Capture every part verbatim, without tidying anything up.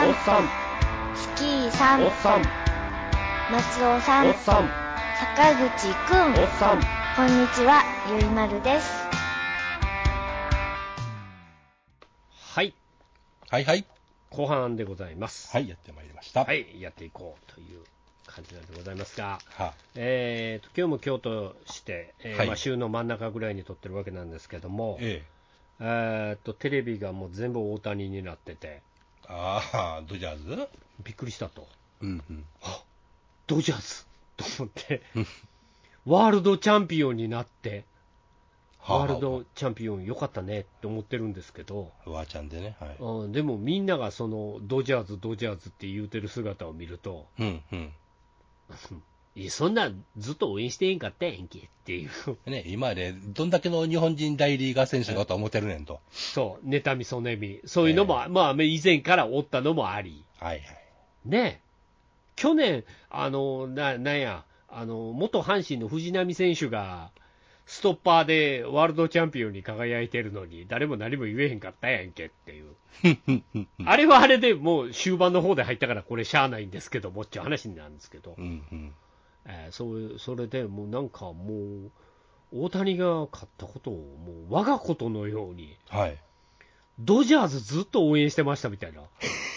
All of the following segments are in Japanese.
さん、 おっさん、 スキーさん、 おっさん、 松尾さん、 おっさん、 坂口くん、 おっさん。 こんにちは、ゆいまるです。 はい、 はいはい。 後半でございます。 はい、やってまいりました。 はい、やっていこうという感じなんでございますが、 はあ、 えーと今日も今日として、えーはいまあ、週の真ん中ぐらいに撮ってるわけなんですけども、 ええ。 えーとテレビがもう全部大谷になってて、 ああ、ドジャーズびっくりしたと、 うんうん。 ドジャースと思ってうんワールドチャンピオンになってはあワールドチャンピオンよかったねって思ってるんですけど、 ワーちゃんでね。はい。 うん、でもみんながそのドジャーズドジャーズって言うてる姿を見るとうんうん。 いやそんなずっと応援してへんかったやんけっていうね、今までどんだけの日本人大リーガー選手がと思ってるねんと。 そう妬みそねみそういうのも、 えまあ以前からおったのもありはいはい。 ねえ去年あのななんやあの元阪神の藤浪選手がストッパーでワールドチャンピオンに輝いてるのに誰も何も言えへんかったやんけっていうあれはあれでもう終盤の方で入ったからこれしゃあないんですけどもっちゅう話なんですけど、 うんうん。 えー、そうそれでもうなんかもう大谷が勝ったことをもう我がことのようにはい。 ドジャーズずっと応援してましたみたいな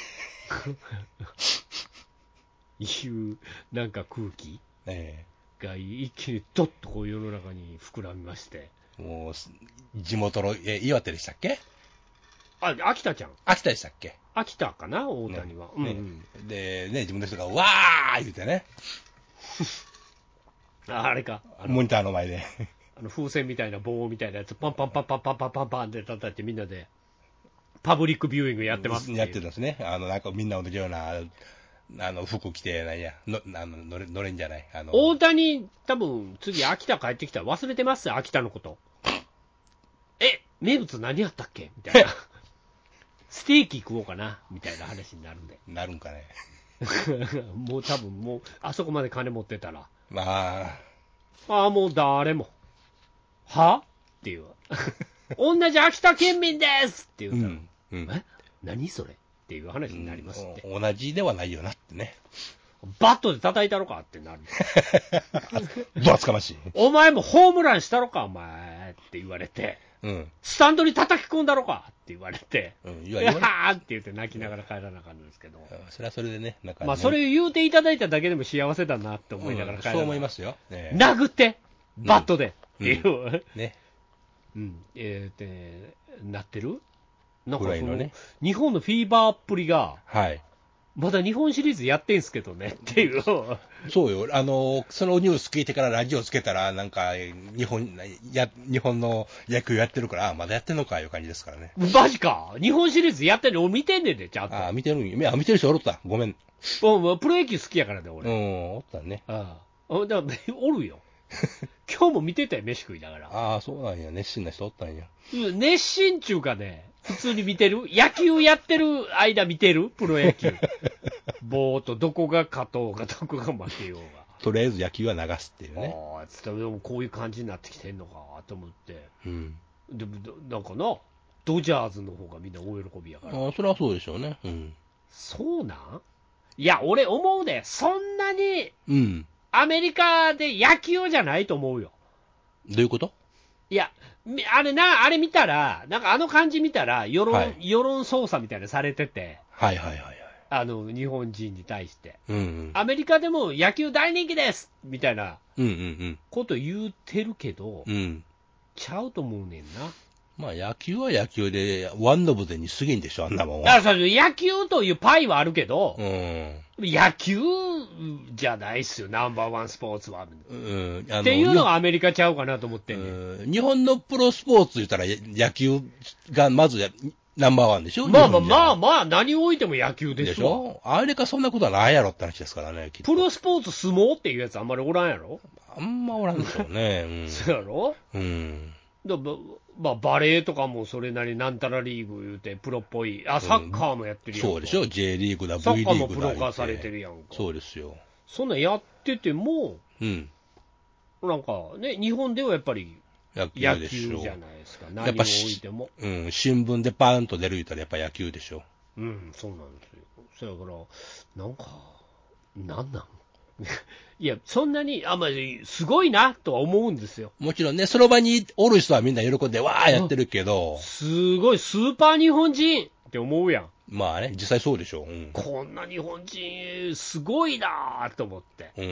いうなんか空気えが一気にドッとこう世の中に膨らみまして、 えもう、地元の、え、岩手でしたっけあ秋田ちゃん秋田でしたっけ秋田かな大谷は、 ねうんうん、 で、ね、自分の人がわー言うてね。 ああれかあのモニターの前で。 あの風船みたいな棒みたいなやつパンパンパンパンパンパンパンパンって叩いてみんなでパブリックビューイングやってますっていう、 やってるんですね。あの、なんかみんな同じような、あの、服着て、なんや、の、あの、乗れ、乗れんじゃない。あの、 大谷多分次秋田帰ってきたら忘れてます秋田のことえ名物何やったっけみたいなステーキ食おうかなみたいな話になるんでなるんかね。 もう多分もうあそこまで金持ってたらまあ、 ああもう誰もはっていう同じ秋田県民ですって言うたら、 うんうん、 え何それっていう話になりますって、 うん、同じではないよなってね。 バットで叩いたろかってなるど厚かましい。 お前もホームランしたろかお前って言われて、 うん、 スタンドに叩き込んだろかって言われて、 うん、 いやーって言って泣きながら帰らなあかんんですけど、 それはそれでね、なんか、 まあそれを言うていただいただけでも幸せだなって思いながら帰らな、 うん、そう思いますよ。ね、 殴ってバットでっていう、 うん、ね、 うん、えー、でなってるなんかぐらいのね、 日本のフィーバーっぷりが、 はい。 まだ日本シリーズやってんすけどねっていう。 そうよ。あの、そのニュース聞いてからラジオつけたら、なんか、日本、や、日本の野球やってるから、あ、まだやってんのかいう感じですからね。 マジか日本シリーズやってんの俺見てんねんで、ちゃんと。 あ、見てるんや。見てる人おるった。ごめん。 もうプロ野球好きやからね、 う俺。 ん、おったね。 ああ。だからおるよ。今日も見てたよ、飯食いながら。 ああ、そうなんや。熱心な人おったんや。 熱心中かね、普通に見てる野球やってる間見てるプロ野球。ぼーっとどこが勝とうがどこが負けようが。 とりあえず野球は流すっていうね。 ああ、つってでもこういう感じになってきてんのかと思って。 うん。 でも、なんかな、ドジャーズの方がみんな大喜びやから。 ああ、それはそうでしょうね。うん。 そうなんいや、俺思うで、そんなに、 うん。 アメリカで野球じゃないと思うよ。 どういうこと？ いや、あれな、あれ見たら、なんかあの感じ見たら、世論、 はい、 世論操作みたいなのされてて、 はいはいはいはい。 あの、日本人に対して。 うんうん。 アメリカでも野球大人気ですみたいなうんうんうん。 こと言ってるけど、 うん。 ちゃうと思うねんな。 まあ野球は野球で、ワンノブでに過ぎんでしょ、あんなもんは。 だからそれ野球というパイはあるけど、 うん。 野球じゃないっすよ、ナンバーワンスポーツは。 うん、あのっていうのがアメリカちゃうかなと思ってんね、 うん、日本のプロスポーツ言ったら野球がまずナンバーワンでしょ。 まあまあまあまあ、何を置いても野球ですわ。 でしょ。アメリカそんなことはないやろって話ですからね。 プロスポーツ相撲っていうやつあんまりおらんやろ。 あんまおらんでしょうね。うん、 そうやろ。 うん。 だまあ、バレーとかもそれなりなんたらリーグ言うてプロっぽい、あ、サッカーもやってるやんか、 うん、そうでしょ、J リーグだ、 サ V ッカーリーグだ。 もプロ化されてるやんか。 そうですよ。 そんなんやってても、 うん。 なんかね、日本ではやっぱり野球野でしょ。 球じゃないですか、何を置いても。 うん、新聞でパーンと出る言ったらやっぱ野球でしょ。 うん、そうなんですよ。 そやから、なんか、なんなんいや、そんなに、あ、まあ、すごいなとは思うんですよ。 もちろんね、その場におる人はみんな喜んで、わーやってるけど、 すごい、スーパー日本人って思うやん。 まあね、実際そうでしょう。うん。 こんな日本人、すごいなと思って。 うん、うん。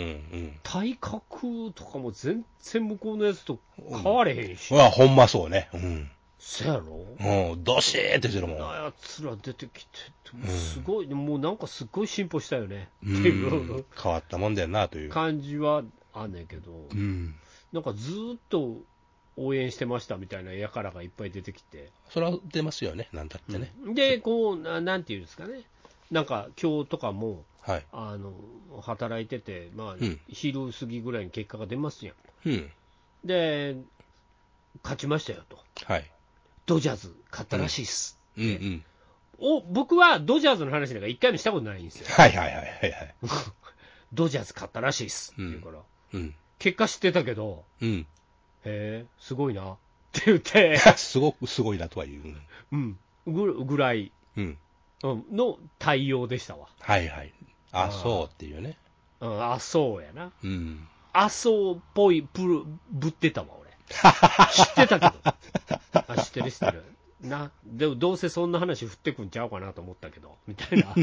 体格とかも全然向こうのやつと変われへんし。 うわ、ほんまそうね。うん。 そやろうん、どしーってしてるもん。 こんなやつら出てきて、すごい、うん、もうなんかすっごい進歩したよね。 うん、 っていう変わったもんだよな、という。 感じはあんねんけど、 うん。 なんかずーっと応援してましたみたいなやからがいっぱい出てきて。 それは出ますよね、なんだってね。 うん、で、こうな、なんていうんですかね。なんか今日とかも、 はい。 あの働いてて、まあ、 うん、 昼過ぎぐらいに結果が出ますやん。 うん。 で、勝ちましたよと。 はい。 ドジャーズ勝ったらしいっす。 うん、うん。 お僕はドジャーズの話なんか一回もしたことないんですよ。 はいはいはいはいはい。 ドジャーズ勝ったらしいっすって言うから、 うん。 結果知ってたけど、 うん。 へえ、すごいなって言って、 すごくすごいなとは言う。 うん、ぐぐらい、 うん。 うんの対応でしたわ。 はいはい。あ、 あーそうっていうね。 うん、あ、そうやな。 うん。 あ、そうっぽい、ぶる、ぶってたわ、俺。知ってたけど。あ、知ってる知ってる。な、でもどうせそんな話振ってくんちゃうかなと思ったけど、みたいな。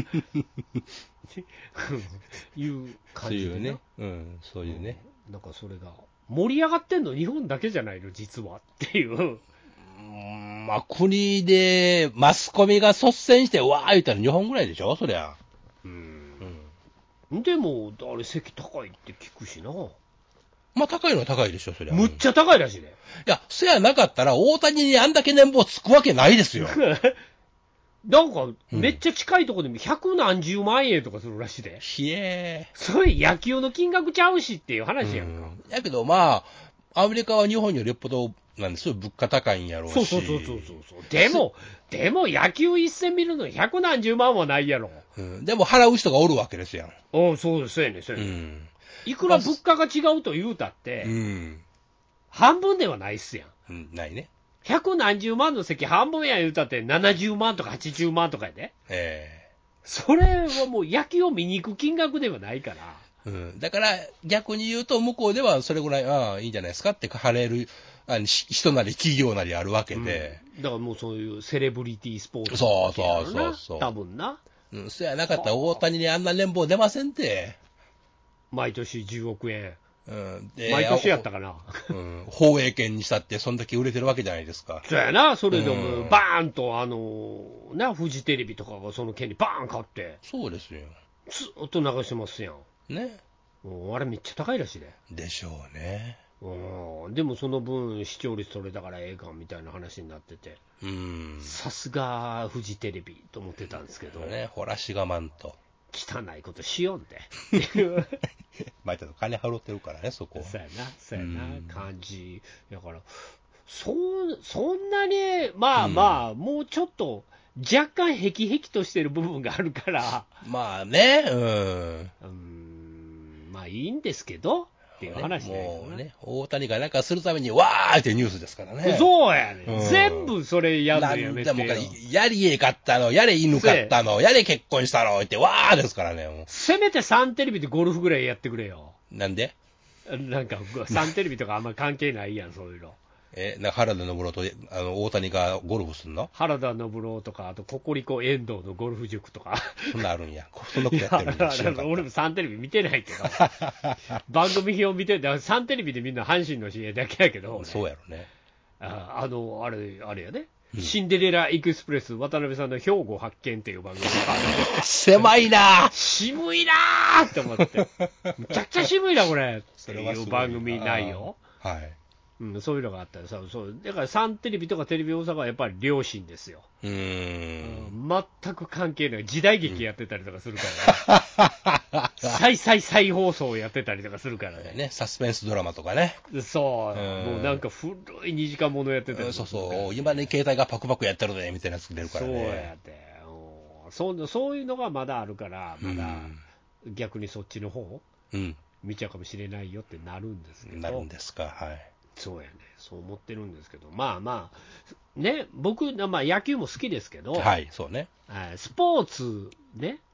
いう感じで、 そういうね。うん、そういうね。 なんかそれが、盛り上がってんの日本だけじゃないの、実は。っていう。 うん、まあ、国でマスコミが率先してわー言ったら日本ぐらいでしょ、そりゃ。 うん。 うん。 でも、あれ席高いって聞くしな。 まあ、高いのは高いでしょ、そりゃ。 むっちゃ高いらしいね。 いや、そやなかったら大谷にあんだけ年俸つくわけないですよ。 なんか、めっちゃ近いところでも百何十万円とかするらしいで。 ひえー。 それ野球の金額ちゃうしっていう話やんか。 うん、やけどまあ、アメリカは日本よりよっぽどなんですよ、物価高いんやろうし。 そうそうそうそうそう。でも、でも野球一戦見るのに百何十万はないやろ。 うん、でも払う人がおるわけですやん。 うん、そうです、そうやねそううやね、 ん。 いくら物価が違うと言うたって、 うん。 半分ではないっすやん。 うん、ないね。 百何十万の席半分や言うたってななじゅうまんとかはちじゅうまんとかやで。 ええそれはもう野球を見に行く金額ではないから。 うん、だから逆に言うと、向こうではそれぐらい、ああ、いいんじゃないですかって晴れるあの人なり企業なりあるわけで、 うん、だからもうそういうセレブリティスポーツそうそうそうそう、 多分な、 うん、そやなかったら大谷にあんな年俸出ませんて、 毎年じゅうおくえん、 うん、で毎年やったかな、 うん、放映権にしたって、そんだけ売れてるわけじゃないですか。 そうやな、それでも、 うん、 バーンと、あのな、フジテレビとかがその権利バーン買って、 そうですよ。 ずっと流してますやん。 ね。 うん、あれめっちゃ高いらしいで。 でしょうね。 うん、でもその分、視聴率取れたからええかみたいな話になってて、さすがフジテレビと思ってたんですけど、 ね、ほらしがまんと。 汚いことしよんでっていう。 まあ、ちょっと金払ってるからね、そこ。 そうやな、そうやな、感じ。だから、そ、そんなに、まあまあ、うん、もうちょっと、若干へきへきとしてる部分があるから。 まあね、うん。 うーん、まあいいんですけど、っていう話だよ、ね、 もうね、大谷がなんかするために、わーってニュースですからね。 そうやね、 うん、 全部それやるのやめてよ。 なんでもか、やり家買ったの、やれ犬買ったの、やれ結婚したのって、わーですからね。もうせめてサンテレビでゴルフぐらいやってくれよ。 なんでなんか、サンテレビとかあんま関係ないやん、そういうの。 え、な原田信郎とあの大谷がゴルフすんの？ 原田信郎とか、あとココリコ遠藤のゴルフ塾とか。 そんなあるんや。そんなことやってるんや。知らんかった。 俺もサンテレビ見てないけど。番組表見てる。サンテレビでみんな阪神の シーエム だけやけど。 そうやろね。 あ, あの、あれ、あれやね、 うん。 シンデレラエクスプレス、渡辺さんの兵庫発見っていう番組が。 狭いなぁ。 渋いなーって思って。むちゃくちゃ渋いな、これ。っていう番組ないよ。 はい。 うん、そういうのがあったらさ、そうだからサンテレビとかテレビ大阪はやっぱり良心ですよ。 うーん、 うん、全く関係ない、時代劇やってたりとかするからね、うん、再再再放送やってたりとかするからね、 ね、サスペンスドラマとかね、 そう、 うん、 もうなんか古いにじかんものやってたりとか、 そうそう、今ね、携帯がパクパクやってるでみたいなやつ出るからね、 そうやってそう、そういうのがまだあるから、まだ逆にそっちの方、うん、見ちゃうかもしれないよってなるんですけど、 なるんですか、はい。 そうやね、そう思ってるんですけど、まあまあ、ね、僕、まあ、野球も好きですけど、 はい、そうね。 スポーツね、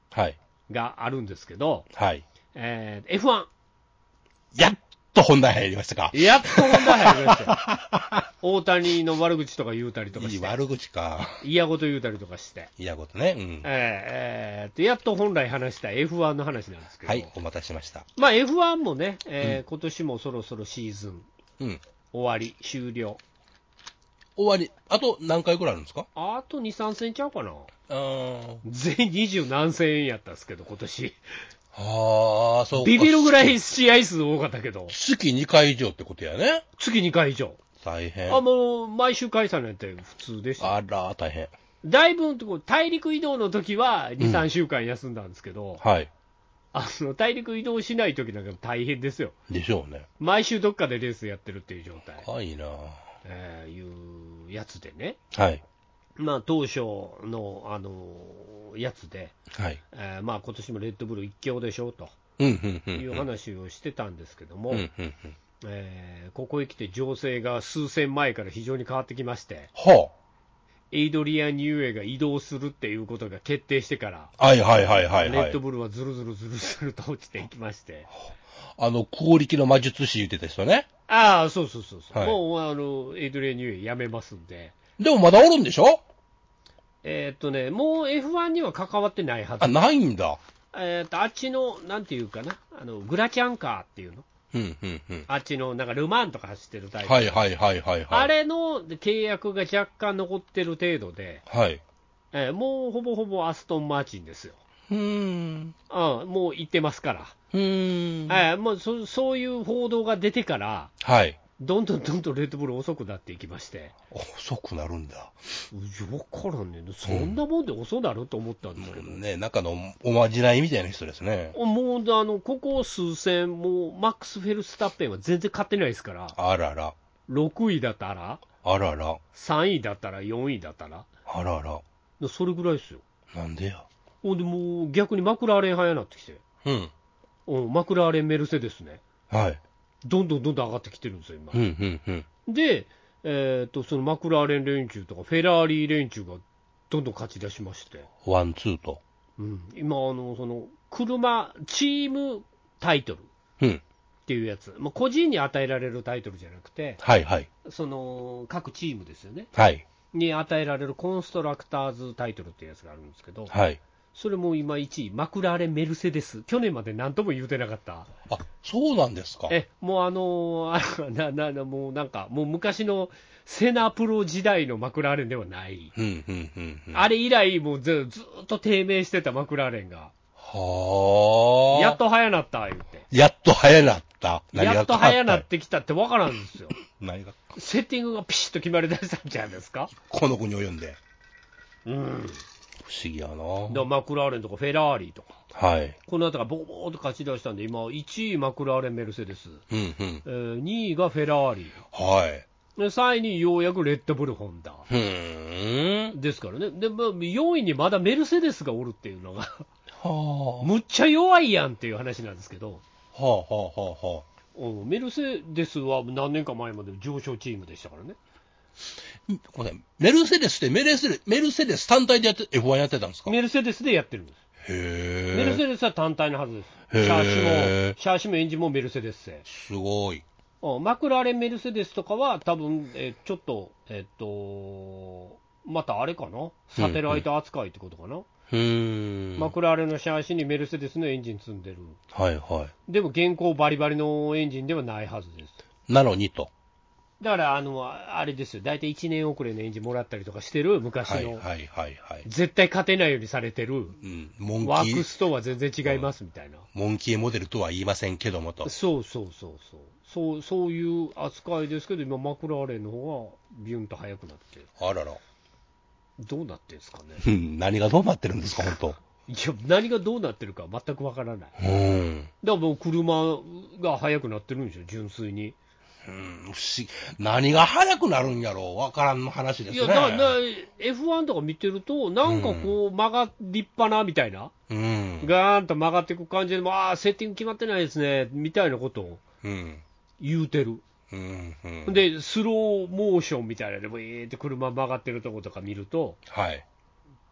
はい。 があるんですけど、 はい。 えー、エフワン。 やっと本題入りましたか。 やっと本題入りましたよ。大谷の悪口とか言うたりとかして。 いい悪口か。 嫌事言うたりとかして。 嫌ことね。うん。 えー、えーと、やっと本来話した エフワン の話なんですけど。 はい、お待たせしました。 まあ エフワン もね、えーうん、 今年もそろそろシーズンうん。 終わり、終了。 終わり。あと何回くらいあるんですか？ あとに、さん戦ちゃうかな。 あー。 全二十何千円やったんですけど、今年。 はあ、そうか。 ビビるぐらい試合数多かったけど。 月にかい以上ってことやね。 月にかい以上。 大変。 あ、もう、毎週開催なんて普通でした。 あら、大変。 だいぶ、大陸移動の時はに、さんしゅうかん休んだんですけど、 はい。 あの、大陸移動しない時なんか大変ですよ。 でしょうね。 毎週どっかでレースやってるっていう状態。 あ、いいな。 えー、いうやつでね。 はい。 まあ、当初の、あのやつで、 はい。 えーまあ、今年もレッドブル一強でしょうとうん、うん、うん。 いう話をしてたんですけども、 うん、うん、うん。 えーここへ来て情勢が数戦前から非常に変わってきまして、 はエイドリアン・ニューエが移動するっていうことが決定してから、 あ。はい、はい、はい、はい。 レッドブルはずるずるずるずると落ちていきまして、 あの、空力の魔術師言ってた人ね。 ああ、そうそうそうそう、 はいもうあのエイドリアン・ニューエやめますんで、 でもまだおるんでしょ？ えーっとね、もう エフワン には関わってないはず。 あ、ないんだ。 えーっと、あっちの、なんていうかな、あのグラチャンカーっていうの、 うん、うん、うん。 あっちのなんかルマンとか走ってるタイプ、 はい、はい、はい、はい。 あれの契約が若干残ってる程度で、 はい。 えーもうほぼほぼアストン・マーチンですよ。 うーん。 うん、もう行ってますから、 うーん。 えーもうそそういう報道が出てから、 はい。 どんどんどんどんレッドブル遅くなっていきまして、 遅くなるんだ。 よからんねん、そんなもんで遅なると思ったんですけど、 もうね、中のおまじないみたいな人ですね。 もうあのここ数戦、もうマックス・フェルスタッペンは全然勝ってないですから、 あらら。 ろくいだったら、 あらら。 さんいだったら、よんいだったら、 あらら。 それぐらいですよ。 なんでや。 ほんでもう逆にマクラーレン派やなってきて、 うん。 うん、マクラーレン・メルセデスね、 はい。 どんどんどんどん上がってきてるんですよ、今。 うん、うん、うん。 で、えー、とそのマクラーレン連中とか、フェラーリ連中がどんどん勝ち出しまして、 ワン、ツーと。 うん、今あの、その車、チームタイトルっうん。 ていうやつ、まあ、個人に与えられるタイトルじゃなくて、 はい、はい。 その各チームですよね、 はい。 に与えられるコンストラクターズタイトルっていうやつがあるんですけど、 はい。 それも今いちい、マクラーレン・メルセデス、去年まで何とも言うてなかった。 あ、そうなんですか。 え、もうあのーあなななもうなんか、もう昔のセナプロ時代のマクラーレンではない、 うん、うん、うん。うん。 あれ以来、もうずずっと低迷してたマクラーレンが、 はあ。 やっと早なった言って、 やっと早なった。何がやっと早なってきたってわからんですよ、 何が、 セッティングがピシッと決まりだしたんじゃないですか。 この子に及んで。 うん、 不思議やだかな。 らマクラーレンとかフェラーリとか、 はい。 この辺りがボーボーと勝ち出したんで、今、いちいマクラーレン・メルセデス、 うん、うん。 えーにいがフェラーリ、 はい。 でさんいにようやくレッドブル・ホンダ。 ふーん。 ですからね、でまあ、よんいにまだメルセデスがおるっていうのが、 はむっちゃ弱いやんっていう話なんですけど、 あ。はあ、はあ、はあ、はあ。 うんメルセデスは何年か前まで上昇チームでしたからね、 ごめんなさい。メルセデスってメルセデス、メルセデス単体でやって、エフワン やってたんですか？ メルセデスでやってるんです、 へメルセえ。 デスは単体のはずです、 へーシャーシも、シャーシもエンジンもメルセデス製、 すごい。 うんマクラーレン・メルセデスとかは、多分えーちょっと、えっと、またあれかな、サテライト扱いってことかな、 うーん。 マクラーレンのシャーシにメルセデスのエンジン積んでる。 はいはでも現行バリバリのエンジンではないはずです。 い。なのにと。 だからあのあれですよ、大体いちねん遅れのエンジンもらったりとかしてる昔の、 はいはいはいはい。 絶対勝てないようにされてるうん。モンキワークー、 スとは全然違いますみたいな、 モンキーモデルとは言いませんけどもと。 そうそうそうそうそうそういう扱いですけど、今マクラーレンの方がビュンと速くなってあらら。 どうなってんですかね。 うん。何がどうなってるんですか、本いや何がどうなってるか全くわからない。 当。うん。 だからもう車が速くなってるんですよ、純粋に。 うん、不思議。何が速くなるんやろうわからんの話ですね。 いやだだ エフワン とか見てると、なんかこう曲が立派なみたいな、 うん。 ガーンと曲がっていく感じで、ああ、セッティング決まってないですねみたいなことをうん。 言うてる、 うん。うん。 でスローモーションみたいなので、えーって車曲がってるとことか見ると、 はい。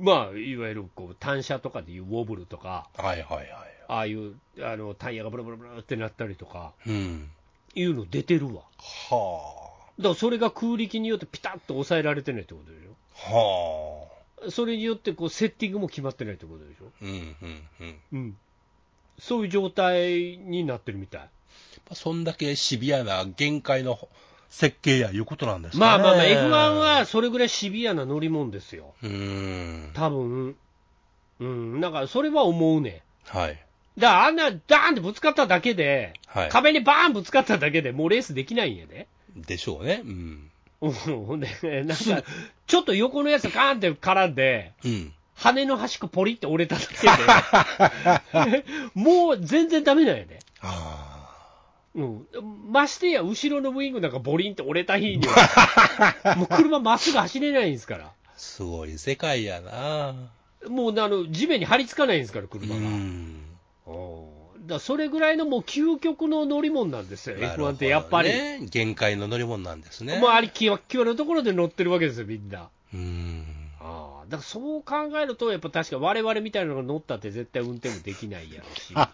まあ、いわゆるこう単車とかでいうウォブルとか、 はいはいはい。 ああいうあのタイヤがブルブルブルってなったりとか、 うん。 いうの出てるわ。 はだからそれが空力によってピタッと抑えられてないってことでしあ。はあ。 ょ。それによってこうセッティングも決まってないってことでしょ。 うんうんうん。 うん。そういう状態になってるみたい。 そんだけシビアな限界の設計やいうことなんですかね。 まあまあまあ、エフワン はそれぐらいシビアな乗り物ですよ。 うーん。 多分。うん。なんか、それは思うね。 はい。 だから、あんな、ダーンってぶつかっただけで、 はい。 壁にバーンぶつかっただけでもうレースできないんやで。 でしょうね。うん。 うんほんで、なんか、ちょっと横のやつガーンって絡んで、 うん。 羽の端っこポリって折れただけで、もう全然ダメなんやで。 あうん。ましてや、後ろのウイングなんかボリンって折れた日には、もう車まっすぐ走れないんですから。 すごい世界やな。 もうあの地面に張り付かないんですから、車が。 ううんん。 だからそれぐらいのもう究極の乗り物なんですよ、 なるほエフどワン ってやっぱり。 ね、限界の乗り物なんですね。 もうありきわきわのところで乗ってるわけですよ、みんな。 うーん。 ああだからそう考えると、やっぱ確か我々みたいなのが乗ったって絶対運転もできないやろうし。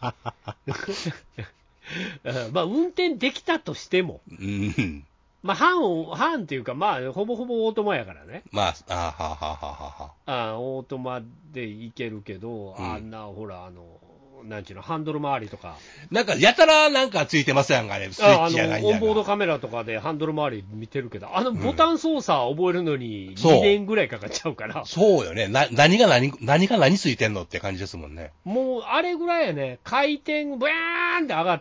まあ運転できたとしても、 うん。 まあ半を、半っていうか、まあほぼほぼオートマやからね。 まあ、あははははは。 ああオートマでいけるけど、 うんあんなほら、あの、なんちゅうの、ハンドル周りとか。 なんか、やたらなんかついてますやんか、あれ。スイああッチやなんのオンボードやが。 カメラとかでハンドル周り見てるけど、あのボタン操作覚えるのにそうにねんぐらいかかっちゃうから、 そうよね。な、何が何、何が何ついてんのって感じですもんね。 もうあれぐらいやね、回転、ブヤーンって上がって、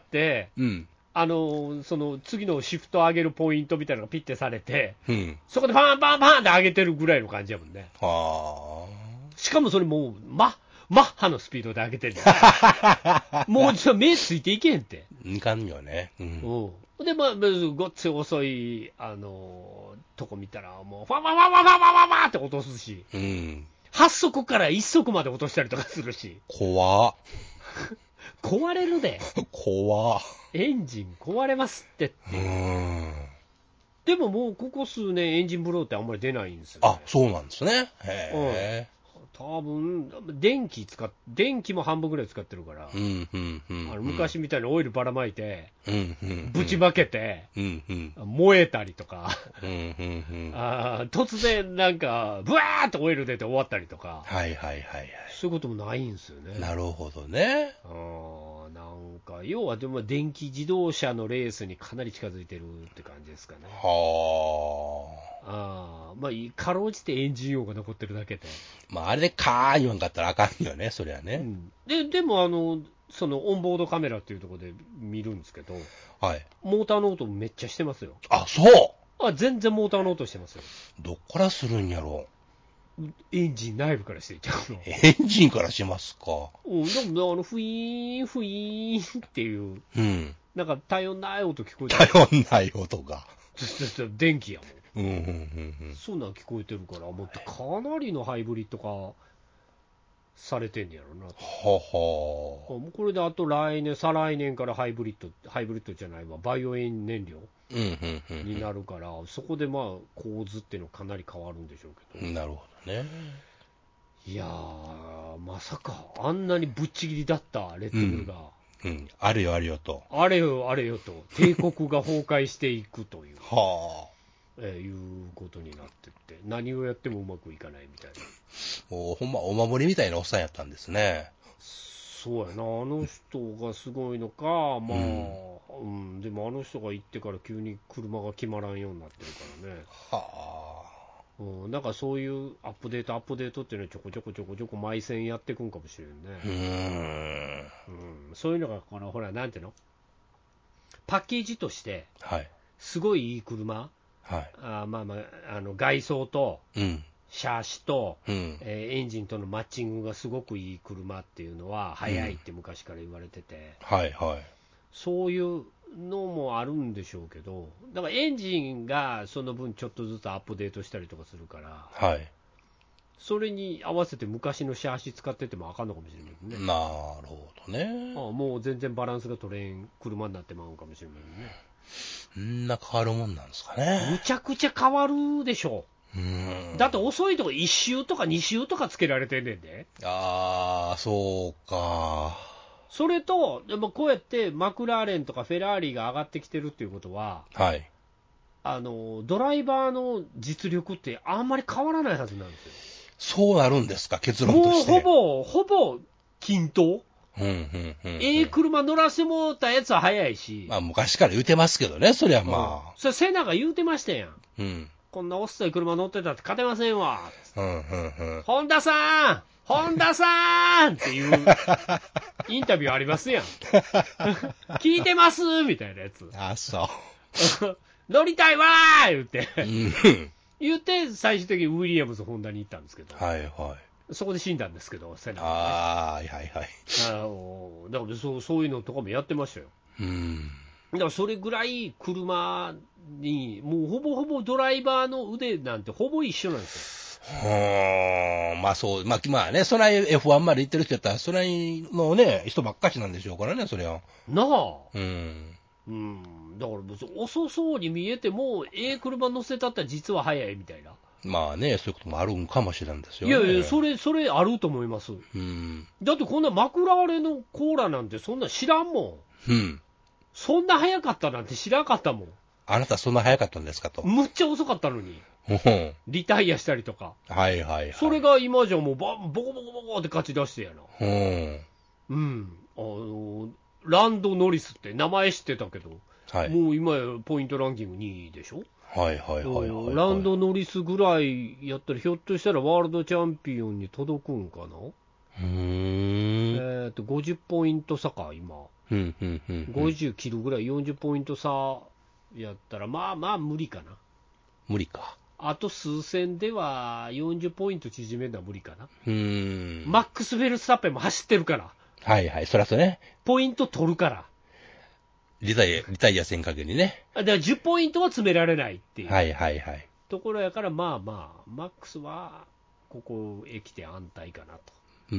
うん。 あのその次のシフト上げるポイントみたいなのがピッてされて、 うん。 そこでパンパンパンって上げてるぐらいの感じやもんね。 はしかもそれもう、マッマッハのスピードで上げてるじゃん。もうちょっと目ついていけんって。 あ。いかんよね。うん。 うん。で、まあ、ごっつい遅い、あのーとこ見たら、もう、ファンファンファンファンファンファンファンって落とすし、 うん。 はっ速からいっ速まで落としたりとかするし、 怖っ。 壊れるで。 怖っ。 エンジン壊れますってっうて。 ーん。 でももう、ここ数年エンジンブローってあんまり出ないんですよ、ね。 あ、そうなんですね。へ多分電気使っ、電気も半分ぐらい使ってるから、 え。うん、うん、うん。 あの昔みたいにオイルばらまいて、 うん、うん。 ぶちまけて、 うん、うん。 燃えたりとか、 うん、うん、うん。 あー突然なんか、ブワーっとオイル出て終わったりとか、 はい、はい、はい、はい。 そういうこともないんですよね。 なるほどね。 あーなんか、要はでも電気自動車のレースにかなり近づいてるって感じですかね。 はあ。 あまあ、かろうじてエンジン音が残ってるだけで。 まあ、あれでカーン言わんかったらあかんよね、そりゃね。 うん、ででもあの、そのオンボードカメラっていうところで見るんですけど、 はい。 モーターの音めっちゃしてますよ。 あ、そうあ全然モーターの音してますよ。 どっからするんやろエンジン内部からしていっちゃうの。 エンジンからしますか。 うん、でもあのフィーン、フィーンっていう、 うん。 なんか頼んない音聞こえてる。 頼んない音が。 電気やもん。 うん、うん、うん、 そんなん聞こえてるから、もうかなりのハイブリッド化されてんねやろなと。 ははもうこれであと来年、再来年からハイブリッド、ハイブリッドじゃないわ、バイオ燃料うん、うん、うん。 になるから、そこでまあ構図っていうのかなり変わるんでしょうけど、 なるほどね。 いやー、まさかあんなにぶっちぎりだったレッドブルが、 うん。あるよ、あるよと。 あれよあれよと、帝国が崩壊していくという、 はあ。 えーいうことになってって、何をやってもうまくいかないみたいな。 もうほんまお守りみたいなおっさんやったんですね。 そうやな、あの人がすごいのか、まあ、うん、うん、でもあの人が行ってから急に車が決まらんようになってるからね。 はあ。 うん、なんかそういうアップデート、アップデートっていうのはちょこちょこちょこちょこ毎戦やっていくんかもしれんうね。 ーん。 うん、そういうのが、このほら、なんていうの、パッケージとして、 はい。 すごいいい車、 はい。 あまあまあ、あの外装と、 うん。 シャーシと、 うん。 えーエンジンとのマッチングがすごくいい車っていうのは、速いって昔から言われてて、 はい、はい。 そういうのもあるんでしょうけど、だからエンジンがその分ちょっとずつアップデートしたりとかするから、 はい。 それに合わせて昔のシャーシ使っててもあかんのかもしれないね。 なるほどね。 ああもう全然バランスが取れん車になってまうかもしれないね。 んな変わるもんなんですかね。 むちゃくちゃ変わるでしょうーん。 だって遅いとこいっ周とかに周とかつけられてんねんで。 あー、そうか。 それと、でもこうやってマクラーレンとかフェラーリが上がってきてるっていうことは、 はい。 あのドライバーの実力ってあんまり変わらないはずなんですよ。 そうなるんですか、結論として。 もうほぼ、ほぼ均等。 うんうんうんうん、 ええ車乗らせてもらったやつは早いし、 まあ、昔から言うてますけどね、そりゃまあ。 それセナが言うてましたやん。 うん。 こんな遅い車乗ってたって勝てませんわ。 うんうんうん。 本田さん本田さんっていうインタビューありますやん。聞いてますみたいなやつ。 あ、そう。 乗りたいわー言って、 うん、 言って、最終的にウィリアムズ・ホンダに行ったんですけど、 はいはい。 そこで死んだんですけど、セナが、ね。 ああ、はいはい。 あのだからそうそういうのとかもやってましたよ。 うん。 だからそれぐらい車に、もうほぼほぼドライバーの腕なんてほぼ一緒なんですよ。 はーまあそう、まあ、まあね、それ エフワン まで行ってる人やったら、それのね、人ばっかしなんでしょうからね、それは。 なあ。 うん。 うん。だから別に遅そうに見えても、ええ車乗せたったら実は速いみたいな。 まあね、そういうこともあるんかもしれんですよね。 いやいや、それ、それあると思います。 うん。 だってこんなマクラーレンのコーラなんてそんな知らんもん。 うん。 そんな速かったなんて知らんかったもん。 あなたそんな早かったんですかと。 むっちゃ遅かったのに。 うん。 リタイアしたりとか。 はいはいはい。 それが今じゃもうバボコボコボコって勝ち出してやな。 うん。 うん。あの、ランド・ノリスって名前知ってたけど、 はい。 もう今やポイントランキングにいでしょ。 はいはいはいはい、はい。 ランド・ノリスぐらいやったら、ひょっとしたらワールドチャンピオンに届くんかな。 うーん。 えーと、ごじゅっポイント差か、今。 うんうんうんうん。 ごじゅう切るぐらい、よんじゅうポイント差やったら、まあまあ無理かな。 無理か。 あと数戦ではよんじゅうポイント縮めるのは無理かな。 うーん。 マックス・フェルスタッペンも走ってるから。 はいはい、そらそうね。 ポイント取るから。 リタイア、リタイアせん限りね。 だからじゅうポイントは詰められないっていう。 はいはいはい。 ところやから、まあまあ、マックスはここへ来て安泰かなと。 うん。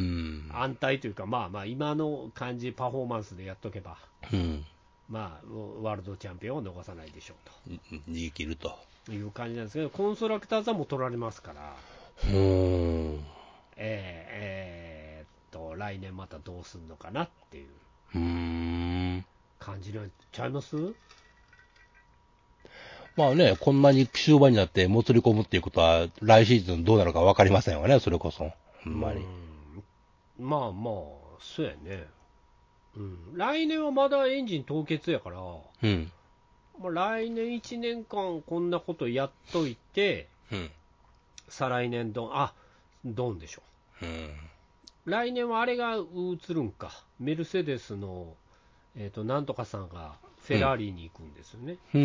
安泰というか、まあまあ、今の感じ、パフォーマンスでやっとけば、 うん。 まあ、ワールドチャンピオンを逃さないでしょう逃げ切ると。 という感じなんですけど、コンストラクターズはもう取られますから、 うーん。 えー、えーっと、来年またどうするのかなっていううーん。 感じなんちゃいます？ まあね、こんなに終盤になってもつり込むっていうことは、来シーズンどうなるか分かりませんわね、それこそ。ほんまに。 うんまあまあ、そうやね。うん、来年はまだエンジン凍結やから、 うん。 まあ、来年いちねんかんこんなことやっといて、 うん。 再来年ドン、あドンでしょ。 うん。 来年はあれが映るんか、メルセデスの、えーと、なんとかさんがフェラーリに行くんですよね。 うん。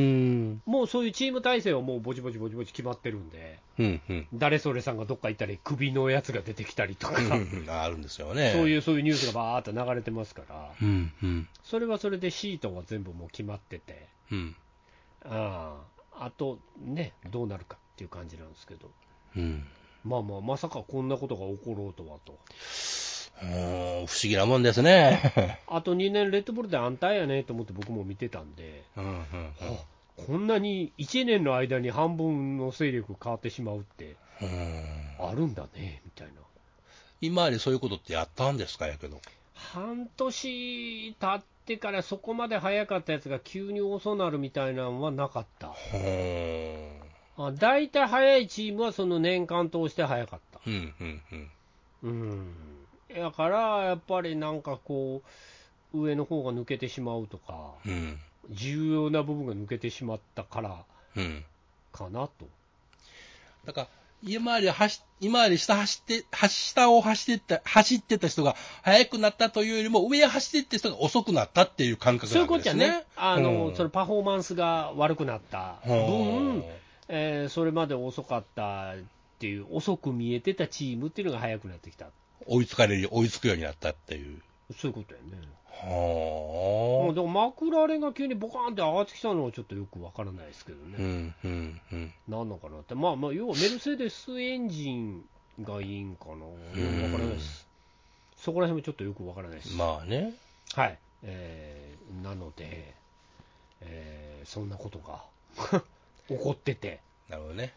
もうそういうチーム体制はもうぼちぼちぼちぼち決まってるんで、 うんうん。 誰それさんがどっか行ったり、首のやつが出てきたりとか、 うんうん、あるんですよね。 そういうそういうニュースがバーっと流れてますから、 うんうん。 それはそれでシートは全部もう決まってて、 うん。 ああとね、どうなるかっていう感じなんですけど、 うん。 まあまあ、まさかこんなことが起ころうとはと。 うーん、不思議なもんですね。 あとにねん、レッドブルで安泰やねと思って僕も見てたんで、 うんうんうん、 こんなにいちねんの間に半分の勢力変わってしまうってあるんだねみたいな。 今までそういうことってやったんですか、やけど。 半年経ってからそこまで早かったやつが急に遅なるみたいなのはなかった。あ、大体早いチームはその年間通して早かった。 うんうんうん。 うん。だからやっぱりなんかこう上の方が抜けてしまうとか、 うん、 重要な部分が抜けてしまったからかなと。 だから今まで走今まで下走って下を走ってた走ってた人が速くなったというよりも上を走ってった人が遅くなったっていう感覚なんですね。 そういうことじゃね。あの、 うん、 そのパフォーマンスが悪くなった分、えー、それまで遅かったっていう遅く見えてたチームっていうのが速くなってきた。 追いつかれる追いつくようになったっていう。 そういうことやね。 はあ。 でもマクラーレンが急にボカーンって上がってきたのはちょっとよくわからないですけどね。 うんうんうん。 なんのかなって、まあまあ要はメルセデスエンジンがいいんかな。よくわからないです。そこら辺もちょっとよくわからないです。 まあね。 はい。えー、なので、えー、そんなことが起こってて。 なるほどね。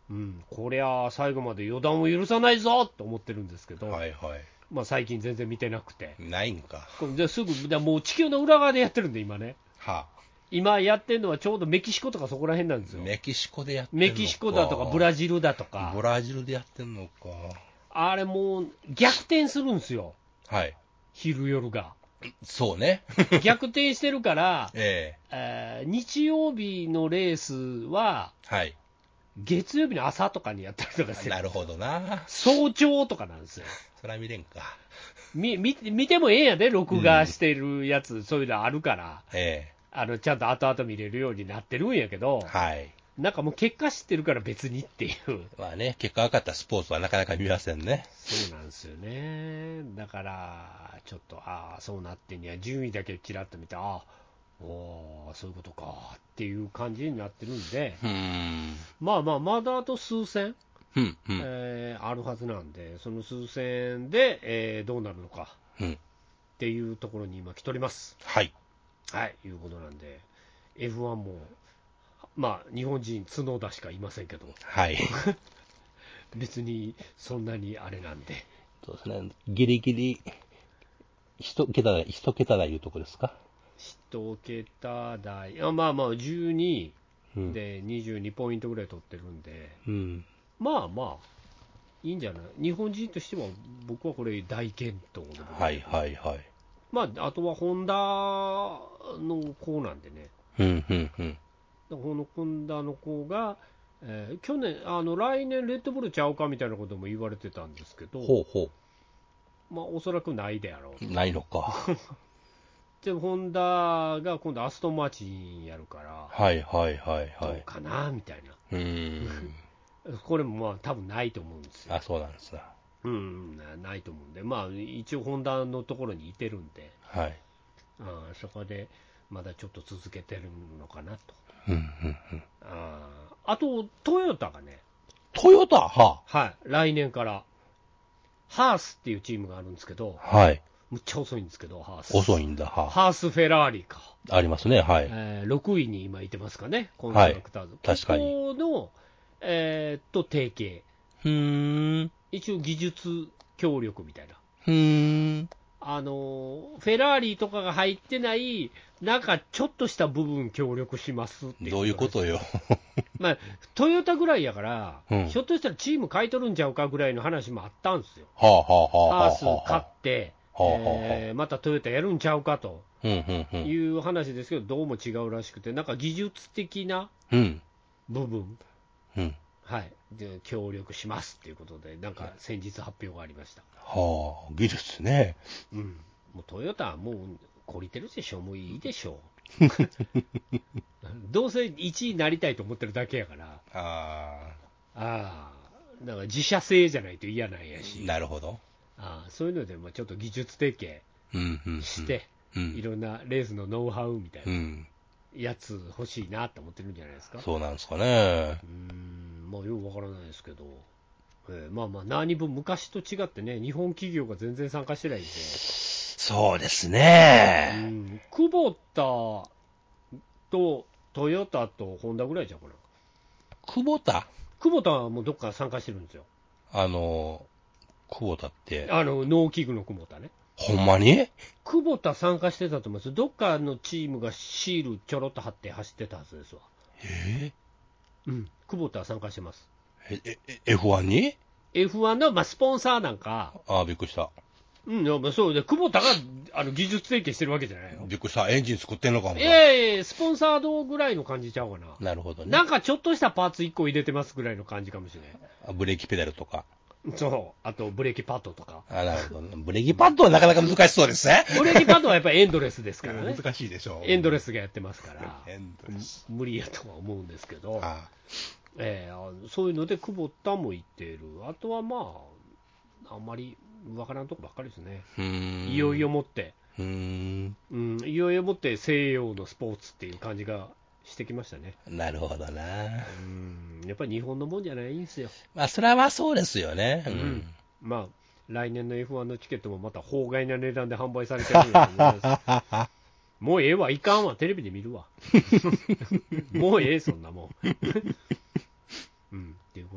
うん、こりゃ最後まで予断を許さないぞと思ってるんですけど、 はいはい。 まあ、最近全然見てなくて、 ないんか。 これですぐ、だもう地球の裏側でやってるんで、今ね、 は今やってるのはちょうどメキシコとかそこら辺なんですよ。 メキシコでやってんのか。 メキシコだとかブラジルだとか、 ブラジルでやってんのか。 あれもう逆転するんですよ、 はい。 昼夜が。 そうね。 逆転してるから、 ええー日曜日のレースはえはい。 月曜日の朝とかにやったりとかして、 なるほどな。 早朝とかなんですよ。 そら見れんか。 見見見てもええんやで、録画してるやつ、そういうのあるから、 えあのちゃんと後々見れるようになってるんやけどえ、はい。 なんかもう結果知ってるから別にっていう、 まあね、結果分かったスポーツはなかなか見ませんね。 そうなんですよね。だからちょっと、ああそうなってんや、順位だけちらっと見て、ああおーそういうことかっていう感じになってるんで、 うーん。 まあまあまだあと数戦、 うん、うん。 えーあるはずなんで、その数戦で、えーどうなるのかうん。 っていうところに今来ております。 はい。 はいいうことなんで、 エフワン もまあ日本人角田しかいませんけど、 はい。 別にそんなにあれなんで、 そうですね。ギリギリ、一桁台、一桁台いうとこですか。 一桁台、あまあまあじゅうにうん。 でにじゅうにポイントぐらい取ってるんで、 うん。 まあまあいいんじゃない、日本人としては僕はこれ大健闘で、 はいはいはい。 まああとはホンダの子なんでね、 うん、うん、うん。 このホンダの子が、えー去年あの来年レッドブルちゃうかみたいなことも言われてたんですけど、 ほうほまあおそらくないであろうう。ないのか。 でホンダが今度アストンマーチンやるからはいはいはいどうはい。 かなみたいな、 うーん。 これもまあ多分ないと思うんですよ。 あ、そうなんですな。 うんなないと思うんで、まあ一応ホンダのところにいてるんで、 はい。 あそこでまだちょっと続けてるのかなと。 うん、うん、うん。 ああとトヨタがね、 トヨタははい来年からハースっていうチームがあるんですけど、 はい。 むっちゃ遅いんですけど、ハース遅いんだ、はハースフェラーリか、 ありますね、はい。 えーろくいに今いてますかね、コンストラクターズ、 はい確かにここの、えーっと提携、 ふーん。 一応技術協力みたいな、 ふーん。 あのフェラーリとかが入ってない、なんかちょっとした部分協力しますっていう、 どういうことよ。 まあ、トヨタぐらいやから、 うんひょっとしたらチーム買い取るんちゃうかぐらいの話もあったんですよ、 はあはあはあはあハース買って、 はあはあえーまたトヨタやるんちゃうかとうんうんうん。 いう話ですけど、どうも違うらしくて、なんか技術的なうん。 部分、 うん。 はい、で協力しますっていうことで、なんか先日発表がありました。 はあ、技術ね。 うん、もうトヨタはもう懲りてるでしょ、もういいでしょう。どうせいちいになりたいと思ってるだけやから、 あああ、だから自社製じゃないと嫌なんやあ、 し、 なるほど。 ああそういうのでまあちょっと技術提携うんうんうん。 して、 うん。 いろんなレースのノウハウみたいうなんやつ欲しいなと思ってるんじゃないですか。 そうなんですかね。 うーん、まあよくわからないですけど、えーまあまあ何分昔と違ってね、日本企業が全然参加してないんで、 そうですうね。 ん、久保田とトヨタとホンダぐらいじゃんかな。 久保田久保田はもうどっか参加してるんですよ。 あの、久保田って、 あの農機具の久保田ね。 ほんまに久保田参加してたと思います。どっかのチームがシールちょろっと貼って走ってたはずですわ。 えうん、久保田は参加してます。 えええ エフワン にエフワン の、まあ、スポンサーなんか、 ああ、びっくりした。 うん、いやまあそうで、久保田があの技術提携してるわけじゃないよ。 びっくりした。エンジン作ってんのかもな。 ええスポンサードぐらいの感じちゃうかな。 なるほどね。 なんかちょっとしたパーツいっこ入れてますぐらいの感じかもしれあブレーキペダルとか。 ない。そう、あとブレーキパッドとか。 あなるほどね。ブレーキパッドはなかなか難しそうですね。 ブレーキパッドはやっぱりエンドレスですからね。 難しいでしょう。 エンドレスがやってますから、 エンドレス。 無理やとは思うんですけど、 あええあそういうので、久保田も言っている、あとはまあ、あんまりわからんとこばっかりですね、 うーん。 いよいよもって、 うーん。 うん、いよいよもって西洋のスポーツっていう感じがしてきましたね。 なるほどな。 うんやっぱり日本のもんじゃないんですよ。 まあ、それはそうですよね。ううんん。 まあ来年の エフワン のチケットもまた法外な値段で販売されてるんだと思います。もうええわ、いかんわ、テレビで見るわ。もうええ、そんなもん。うん、っていうこと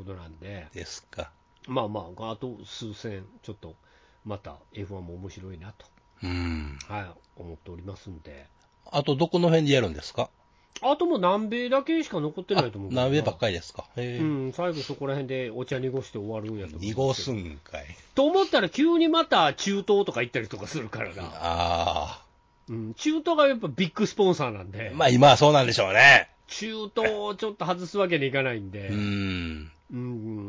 ことなんで、 ですか。 まあまあ、あと数戦、ちょっとまた エフワン も面白いなと、 うん。 はい、思っておりますんで、 あと、どこの辺でやるんですか？ あともう南米だけしか残ってないと思うけどな。 南米ばっかりですか。へえ。 うん、最後そこら辺でお茶濁して終わるんやと思う。 濁すんかい。 と思ったら急にまた中東とか行ったりとかするからな。 ああ。 うん、中東がやっぱビッグスポンサーなんで、 まあ今はそうなんでしょうね。 中東をちょっと外すわけにいかないんで、 うーん。 うん、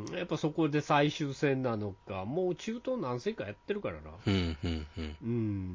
やっぱそこで最終戦なのか、もう中東何戦かやってるからな。 うん、うん、うん。 うん、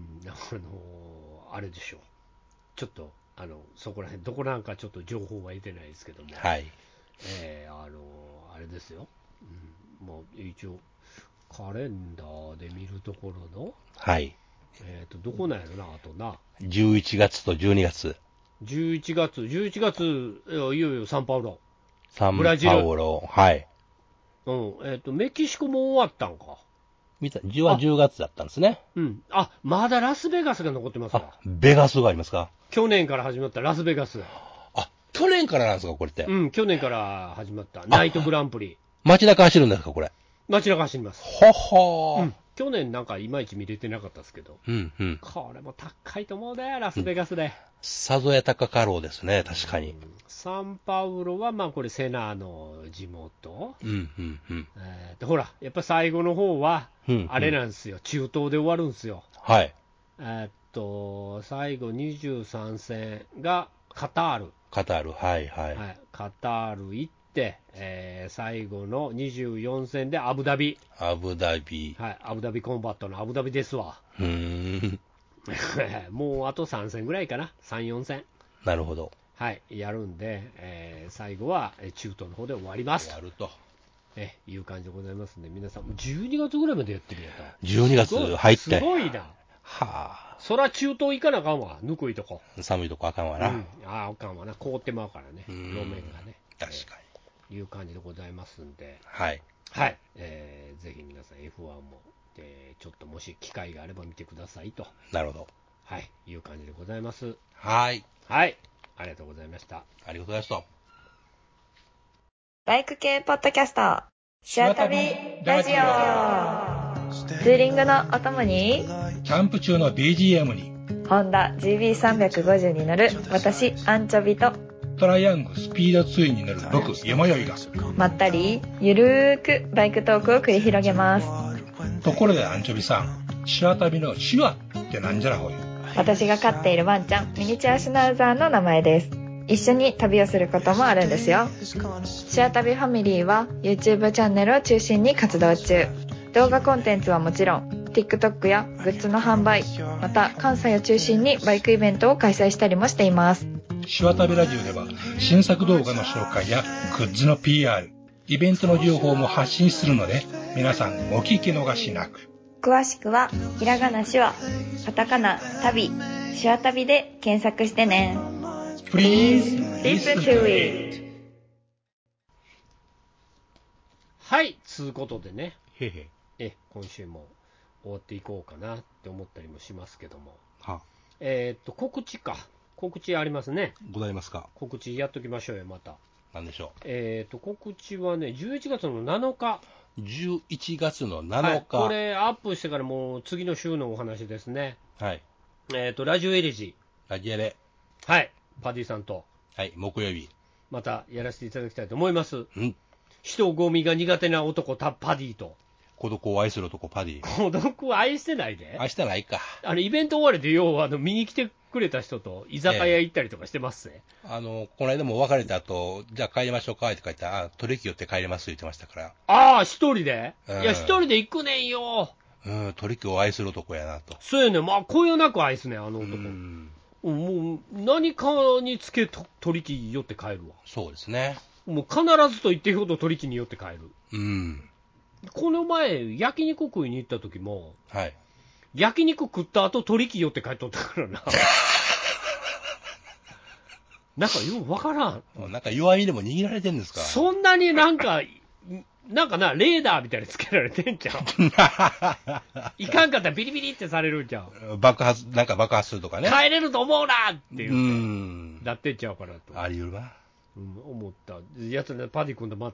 あのあれでしょう。ちょっと、あの、そこら辺、どこなんかちょっと情報は得てないですけども、 はい。 えー、あの、あれですよ。うん、もう一応、カレンダーで見るところの、 はい。 えっと、どこなんやろな、あとな。 じゅういちがつとじゅうにがつ。 じゅういちがつ、じゅういちがつ、いよいよサンパウロ。 サンブラジルパウロ。はい。 うん、えっ、と、メキシコも終わったんか。 見た、じゅうはじゅうがつだったんですね。 うん。あ、まだラスベガスが残ってますわ。 あ、ベガスがありますか？ 去年から始まったラスベガス。 あ、去年からなんですか、これって。 うん、去年から始まったナイトグランプリ。 街中走るんですか、これ。 街中走ります。 ほほー。 うん。去年なんかいまいち見れてなかったですけど。 うん、うん。 これも高いと思うね、ラスベガスで。 さぞや高かろうですね、確かに。 うんサンパウロは、まあこれセナの地元。 うん、うん、うん。 えーと、ほら、やっぱ最後の方はうん、 あれなんですよ。中東で終わるんですよ。 はい。 えーっと、最後にじゅうさん戦がカタール。 カタール、はい、はい。 はい、カタール行って、えー最後のにじゅうよん戦でアブダビ。 アブダビ。 はい、アブダビコンバットのアブダビですわ。 うーん。 もうあとさん戦ぐらいかな。さん、よん戦。 なるほど。 はい、やるんで、えー最後はえー中東の方で終わりますとやると。 えいう感じでございますんで、皆さん、じゅうにがつぐらいまでやってるやった。 じゅうにがつ入って。 すごいな。 はそら中東行かなあかんわ、ぬくいとこ。 あ。寒いとこあかんわな。 うん、ああ、あかんわな、凍ってまうからね、 う路ん面がね。 確かに。 えーいう感じでございますんで、 はい。 はい、えーぜひ皆さん エフワン も、えーちょっともし機会があれば見てくださいと、 なるほど。 はい、いう感じでございます。 はい。 はい、ありがとうございました。 ありがとうございました。 バイク系ポッドキャスト、シアタビラジオ。ツーリングのお供に、 キャンプ中の ビージーエム に、 ホンダ ジービーさんびゃくごじゅう に乗る私、アンチョビと、 トライアングスピードツインに乗る僕、よもよいが。 まったり、ゆるーくバイクトークを繰り広げます。 ところでアンチョビさん、シワ旅のシワってなんじゃらほい。 私が飼っているワンちゃん、ミニチュアシュナウザーの名前です。一緒に旅をすることもあるんですよ。シア旅ファミリーは YouTube チャンネルを中心に活動中。動画コンテンツはもちろん TikTok やグッズの販売、また関西を中心にバイクイベントを開催したりもしています。 シワ旅ラジオでは新作動画の紹介やグッズの ピーアール、イベントの情報も発信するので、皆さんお聞き逃しなく。 詳しくはひらがなしわ、カタカナ旅、シワ旅で検索してね。Please listen to it. はい、つうことでね、 へへ。 え今週も終わっていこうかなって思ったりもしますけども、 は、 えーっと、告知か、告知ありますね。 ございますか。 告知やっときましょうよ、また。 なんでしょえーっと、告知はね、じゅういちがつのなのか。 う。じゅういちがつのなのか。 はい、これ、アップしてからもう次の週のお話ですね。 はい。 えーっと、ラジオエレジラジエレ。 ー。はい、パディさんと、 はい、木曜日。 またやらせていただきたいと思います。 うん。 人混みが苦手な男、タパディと。 孤独を愛する男、パディ。 孤独を愛してないで。 愛してないか。 あの、イベント終わりで、要は、あの、見に来てくれた人と居酒屋行ったりとかしてますね。 あの、この間も別れた後、じゃあ帰りましょうかって書いて、あ、取引寄って帰りますって言ってましたから。 ああ、一人で、 うんいや、一人で行くねんよ。 うん、取引を愛する男やなと。 そうやねん。まあ、こよなく愛すねん、あのう男。 ん。 もう、何かにつけと取引寄って帰るわ。 そうですね。 もう必ずと言っていいほど取引に寄って帰る。 うん。 この前、焼肉食いに行った時も、 はい。 焼肉食った後取引寄って帰っとったからな。なんかよくわからん。 なんか弱みでも握られてんですか。 そんなになんか、なんかな、レーダーみたいにつけられてんじゃん。いかんかったらビリビリってされるんじゃん。 爆発、なんか爆発するとかね。 帰れると思うなっていうう。 ん。 なってんちゃうかなと。 あり得るな。 うん、思った。やつね、パディ君とまた、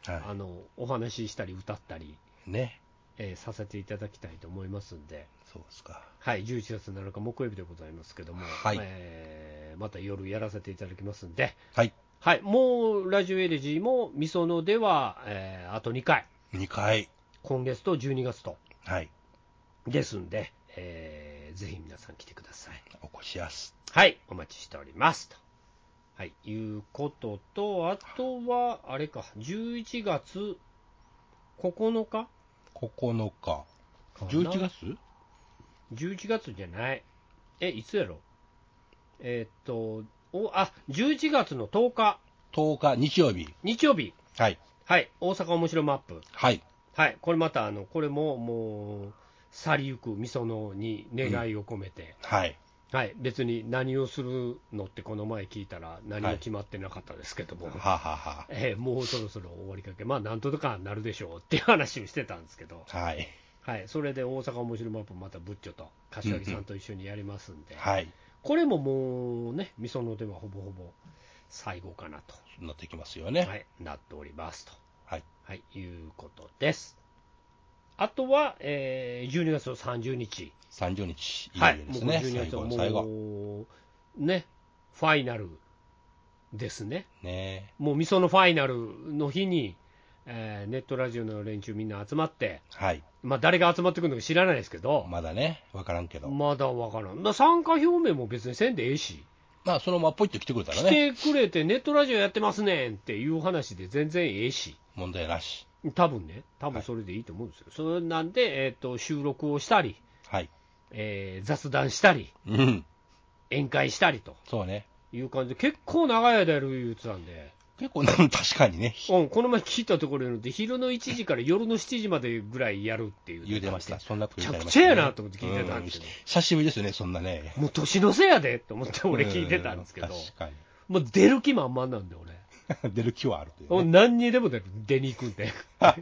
はい、 あのお話ししたり歌ったり、 ねえー、させていただきたいと思いますんで、 そうですか。 はい、じゅういちがつなのか木曜日でございますけども、 はい、 えー、また夜やらせていただきますんで、 はい、 はい、もうラジオエレジーもみそのでは、えー、あとにかい、 にかい、 今月とじゅうにがつと、 はい、 ですんで、えー、ぜひ皆さん来てください。 お越しやす。 はい、お待ちしておりますと、はい、いうことと、あとはあれか、じゅういちがつここのかここのかじゅういちがつじゅういちがつじゃない、えいつやろ、えー、っとおあじゅういちがつのとおかとおか日曜日、 日曜日、 はいはい、大阪おもしろマップ、 はい、 はい、これまたあのこれももう去りゆくみそのに願いを込めて、 うん、はい、 はい、別に何をするのってこの前聞いたら何も決まってなかったですけども、 はい、はははえー、もうそろそろ終わりかけ、まあなんとかなるでしょうっていう話をしてたんですけど、 はい、 はい、それで大阪おもしろマップまたブッチョと柏木さんと一緒にやりますんで、 うんうん、はい、 これももうねみそのではほぼほぼ最後かなとなってきますよね、 はい、なっておりますと、 はい、 はい、いうことです。あとは、えー、じゅうにがつのさんじゅうにち、 さんじゅうにち、 はい、 いよいよですね、 もうじゅうにがつはもう最後ね、ファイナルですね、 ね、 もうみそのファイナルの日に、えー、ネットラジオの連中みんな集まって、 はい、 まあ、誰が集まってくるのか知らないですけど、 まだね、分からんけど、 まだ分からん、だ参加表明も別にせんでええし、 まあ、そのままポイッと来てくれたらね、 来てくれて、ネットラジオやってますねんっていう話で全然ええし、 問題なし、 多分ね、多分それでいいと思うんですよ、はい、それなんで、えーと、収録をしたり、 はい、 えー、雑談したり、 うん、 宴会したりとそうね、 いう感じで、結構長い間やる言うてたんで、 結構、確かにね、 うん、この前聞いたところによると、昼のいちじから夜のしちじまでぐらいやるっていう、 言うてました、そんなことめちゃく言うてました、ね、 ちゃやなと思って聞いてたんですけど、 うん、久しぶりですよね、そんなね、 もう年のせいやでと思って、俺、聞いてたんですけど、 確かにもう出る気満々なんで、俺。 出る気はあるという、ね、 何にでも出る出に行くんで、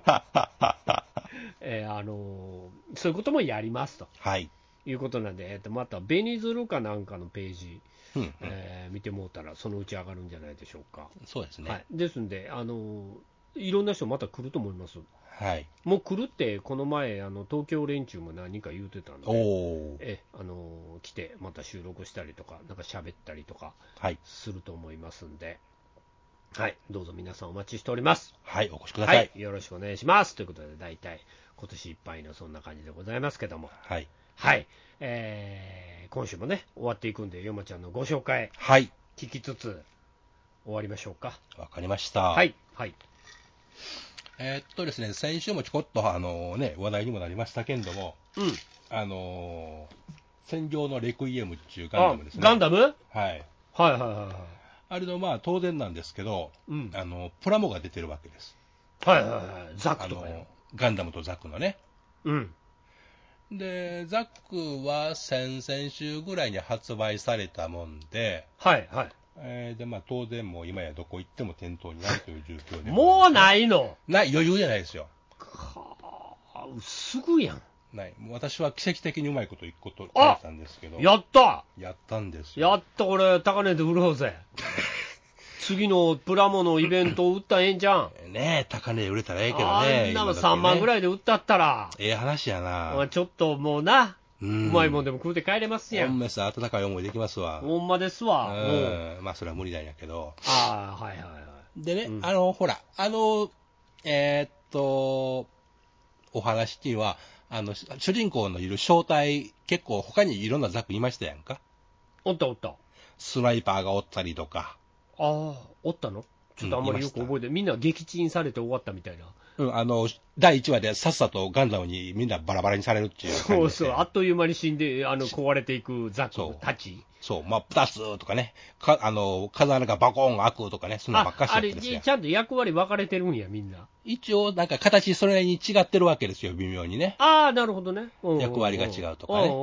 えーあのー、そういうこともやりますと、 はい、 いうことなんで、えー、とまた、ベニズルかなんかのページ、 うんうん、 えー見てもうたら、そのうち上がるんじゃないでしょうか。 そうですね、 はい、ですんで、あのー、いろんな人また来ると思います。 はい、 もう来るって、この前、あの東京連中も何人か言うてたんで、 おえあのー来て、また収録したりとか、なんか喋ったりとかすると思いますんで、はい、どうぞ皆さんお待ちしております。 はい、お越しください。 はい、よろしくお願いします。ということで、大体今年いっぱいのそんな感じでございますけども、 はい、 はい、えー、今週もね、終わっていくんで、よまちゃんのご紹介、 はい、 聞きつつ終わりましょうか。 わかりました。 はい、はい。 えー、っとですね、先週もちょこっとあのね、話題にもなりましたけれども、 うん。 あのー、戦場のレクイエムっていうガンダムですね。 ガンダム？はい。 はいはいはいはい。 あれのまあ当然なんですけど、 うん、 あのプラモが出てるわけです。 はいはいはい。ザックとかよ。 ガンダムとザックのね。 うん。 で、ザックは先々週ぐらいに発売されたもんで、 はいはい。 えー、でまあ当然もう今やどこ行っても店頭にないという状況で。 もうないの？ ない、余裕じゃないですよ。 はあ、すぐやん。 ない。私は奇跡的にうまいこといくこと書いたんですけど。 やったやったんですよ。 やった、これ、高値で売ろうぜ。次のプラモのイベントを売ったらええんじゃん。 ねえ、高値で売れたらええけどね。 あんなもさんまんぐらいで売ったったら。 ええ話やな。 ちょっともうな、 うまいもんでも食うて帰れますやん。 ほんまです、温かい思いできますわ。 ほんまですわ。 うん。まあ、それは無理なんやけど。 ああ、はいはいはい。 でね、 うん、 あの、ほら、あの、えー、っと、お話っていうのは、あの、主人公のいる正体、結構他にいろんなザクいましたやんか。 おったおった。 スナイパーがおったりとか。 ああ、おったの？ちょっとあんまりよく覚えて、うん、みんな撃沈されて終わったみたいな。 うん、あの、だいいちわでさっさとガンダムにみんなバラバラにされるっていう感じで。 そうそう、あっという間に死んで、あの、壊れていくザクたち。 そう、まあ、プタスとかね、かあの、風穴がバコーン開くとかね、そんなばっかしだったんですよ。 あれ、ちゃんと役割分かれてるんや、みんな。 一応、なんか形それなりに違ってるわけですよ、微妙にね。 ああ、なるほどね。 役割が違うとかね。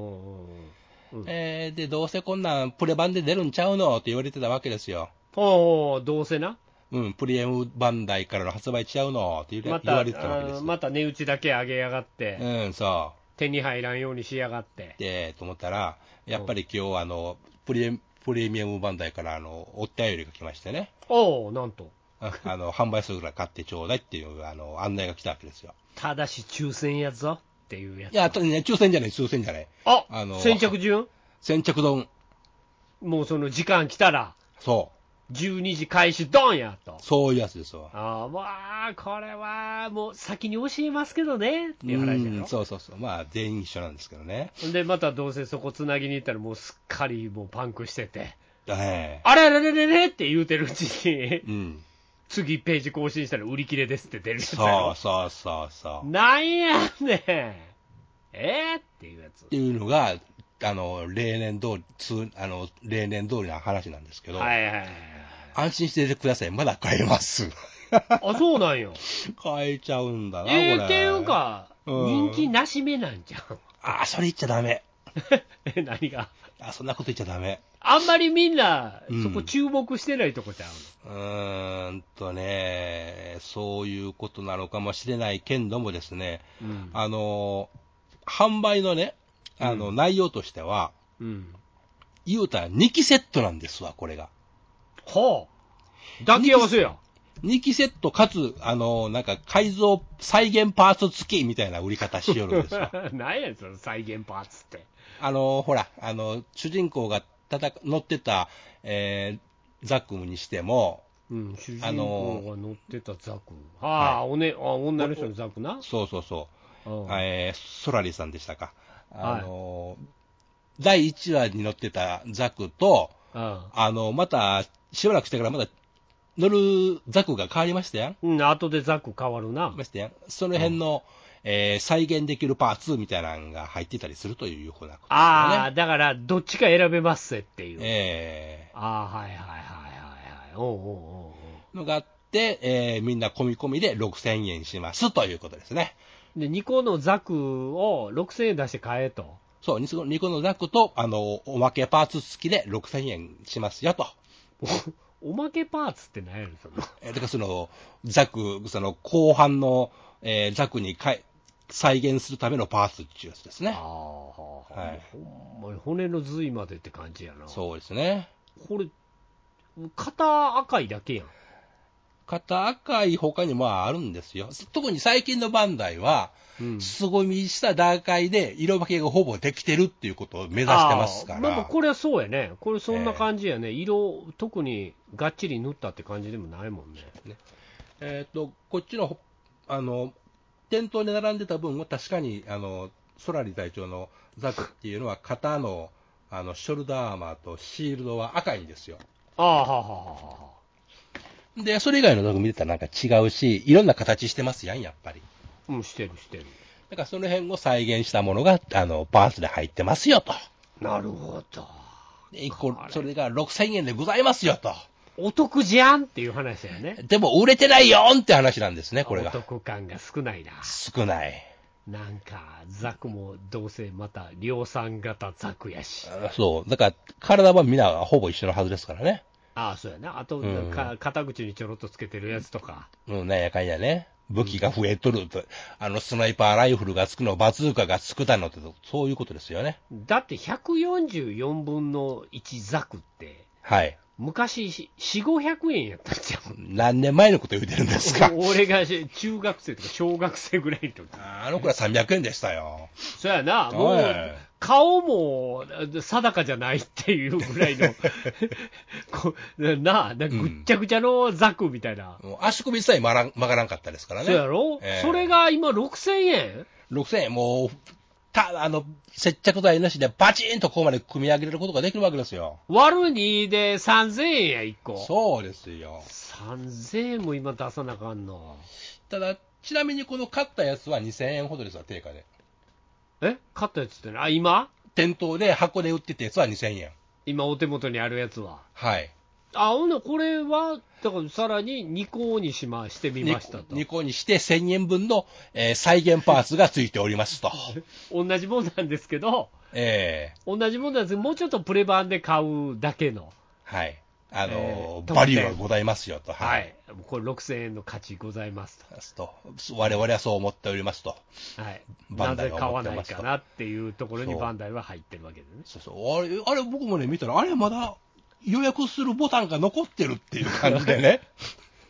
えー、で、どうせこんなんプレ版で出るんちゃうのって言われてたわけですよ。 おお、どうせな。 うん、プレミアムバンダイからの発売ちゃうのって言われてたわけですよ。 また値打ちだけ上げやがって、 うん、そう。 手に入らんようにしやがって。 で、と思ったら、やっぱり今日、あの、プレプレミアムバンダイから、あの、お便りが来ましてね。 おお、なんと。 あの、販売するから買ってちょうだいっていう、あの、案内が来たわけですよ。 ただし抽選やぞっていうやつ。 いや、とね、抽選じゃない、抽選じゃない。 あ、 あの、 先着順先着丼。 もうその時間来たら、 そう。 じゅうにじ開始ドンやと。 そういうやつですわ。 ああ、まあ、これはもう先に教えますけどねっていう話やろ。 うん、そうそうそう。まあ、全員一緒なんですけどね。 で、またどうせそこつなぎに行ったらもうすっかりもうパンクしてて、 ええあれれれれれって言うてるうちに、 うん。 次ページ更新したら売り切れですって出るやつやそうろ。 そうそうそう。っなんやねん。えー、っていうやつ。 ていうのが、あの、例年通り、つあの、例年通りの話なんですけど、 はいはいはい。 安心しててください。まだ買えます。 あ、そうなんよ。 買えちゃうんだな、 えー、 これ。 っていうか、 うん人気なしめなんじゃん。 ああ、それ言っちゃダメ。 え、何があそんなこと言っちゃダメ。 あんまりみんな、 うんそこ注目してないとこちゃううーんとね、そういうことなのかもしれないけんどもですね、 の。うん。 あの、販売のね、あの、 うん内容としては、 うん。 言うたらにきセットなんですわ、これが。 はあ。抱き合わせや。 にきセットかつ、あの、なんか改造、再現パーツ付きみたいな売り方しよるんですわ。 何やその再現パーツって。 あの、ほら、あの、主人公が戦乗ってた、えー、ザクムにしても、 うん、主人あの公が乗ってたザク。はあ、おね、あ、女の人のザクな。 そうそうそう、 うんえー、ソラリさんでしたか。あの、だいいちわに乗ってたザクと、 うんあの、また、しばらくしてからまた乗るザクが変わりましたやん。 うん、後でザク変わるな。 ましたやん。その辺の、えー再現できるパーツみたいなのが入ってたりするというふうなことですよね。 ああ、だから、どっちか選べますっていう。 えああ、はいはいはいはいはい。おうおうおうおう。 ーのがあって、えーみんな込み込みでろくせんえんしますということですね。 で、にこのザクをろくせんえん出して買えと。 そう、にこにこのザクと、あの、おまけパーツ付きでろくせんえんしますよと。 おまけパーツって何やねん、その。 えーだからその、ザク、その後半の、えーザクにかい再現するためのパーツっていうやつですね。 ああ、はあ、 はいほんまに骨の髄までって感じやな。 そうですね。 これ、肩赤いだけやん。 肩赤い他にもあるんですよ。特に最近のバンダイは、 うん。 凄みした段階で色分けがほぼできてるっていうことを目指してますから。 あーまあまあこれはそうやね。これそんな感じやね。色、特にがっちり塗ったって感じでもないもんね。 えっ、と、こっちの、あの、店頭に並んでた分は確かに、あの、ソラリ隊長のザクっていうのは肩の、あの、ショルダーアーマーとシールドは赤いんですよ。 ああ、はあはあはあはあ。 で、それ以外のザク見てたらなんか違うし、いろんな形してますやん、やっぱり。 うん、してるしてる。 だからその辺を再現したものが、あの、パーツで入ってますよと。 なるほど。 で、一個、それがろくせんえんでございますよと。 お得じゃんっていう話やね。 でも売れてないよんって話なんですね、これおが。 得感が少ないな。 少ない。 なんか、ザクもどうせまた量産型ザクやし。 あそう。だから、体はみんなほぼ一緒のはずですからね。 ああ、そうやな。あと、 うんか肩口にちょろっとつけてるやつとか。 うん、なんやかんやね。武器が増えとると、あの、スナイパーライフルがつくの、バズーカがつくだのって、そういうことですよね。 だってひゃくよんじゅうよんぶんのいちザクって、 はい。 昔、よん、ごひゃくえんやったんじゃん。 何年前のこと言うてるんですか。 俺が中学生とか小学生ぐらいの時。 あの子らさんびゃくえんでしたよ。 そうやな、もうはい、 顔も定かじゃないっていうぐらいの、こなあ、なんかぐっちゃぐちゃのザクみたいな。 もう足首さえ曲がらん曲がらんかったですからね。 そうやろ、 ええそれが今ろくせんえんろくせんえん、もう、た、あの、接着剤なしでバチンとここまで組み上げれることができるわけですよ。 割るにでさんぜんえんや、いっこ。 そうですよ。 さんぜんえんも今出さなあかんの。 ただ、ちなみにこの買ったやつはにせんえんほどですわ、定価で。 え買ったやつってね、あ、今店頭で箱で売ってたやつはにせんえん。 今お手元にあるやつは。 はい。 あ、ほんなこれは、だからさらににこにしま、してみましたと。 にこにしてせんえんぶんの、えー再現パーツがついておりますと。 同じもんなんですけど、 ええ同じもんなんですけど、もうちょっとプレ版で買うだけの。 はい。あのーえーバリューはございますよと。 は。い。これろくせんえんの価値ございますと。我々はそう思っておりますと。 と。はい。 バンダイはなぜ買わ思ってますとないかなっていうところにそうバンダイは入ってるわけでね。 そうそう。あれ、あれ僕もね、見たら、あれまだ予約するボタンが残ってるっていう感じでね。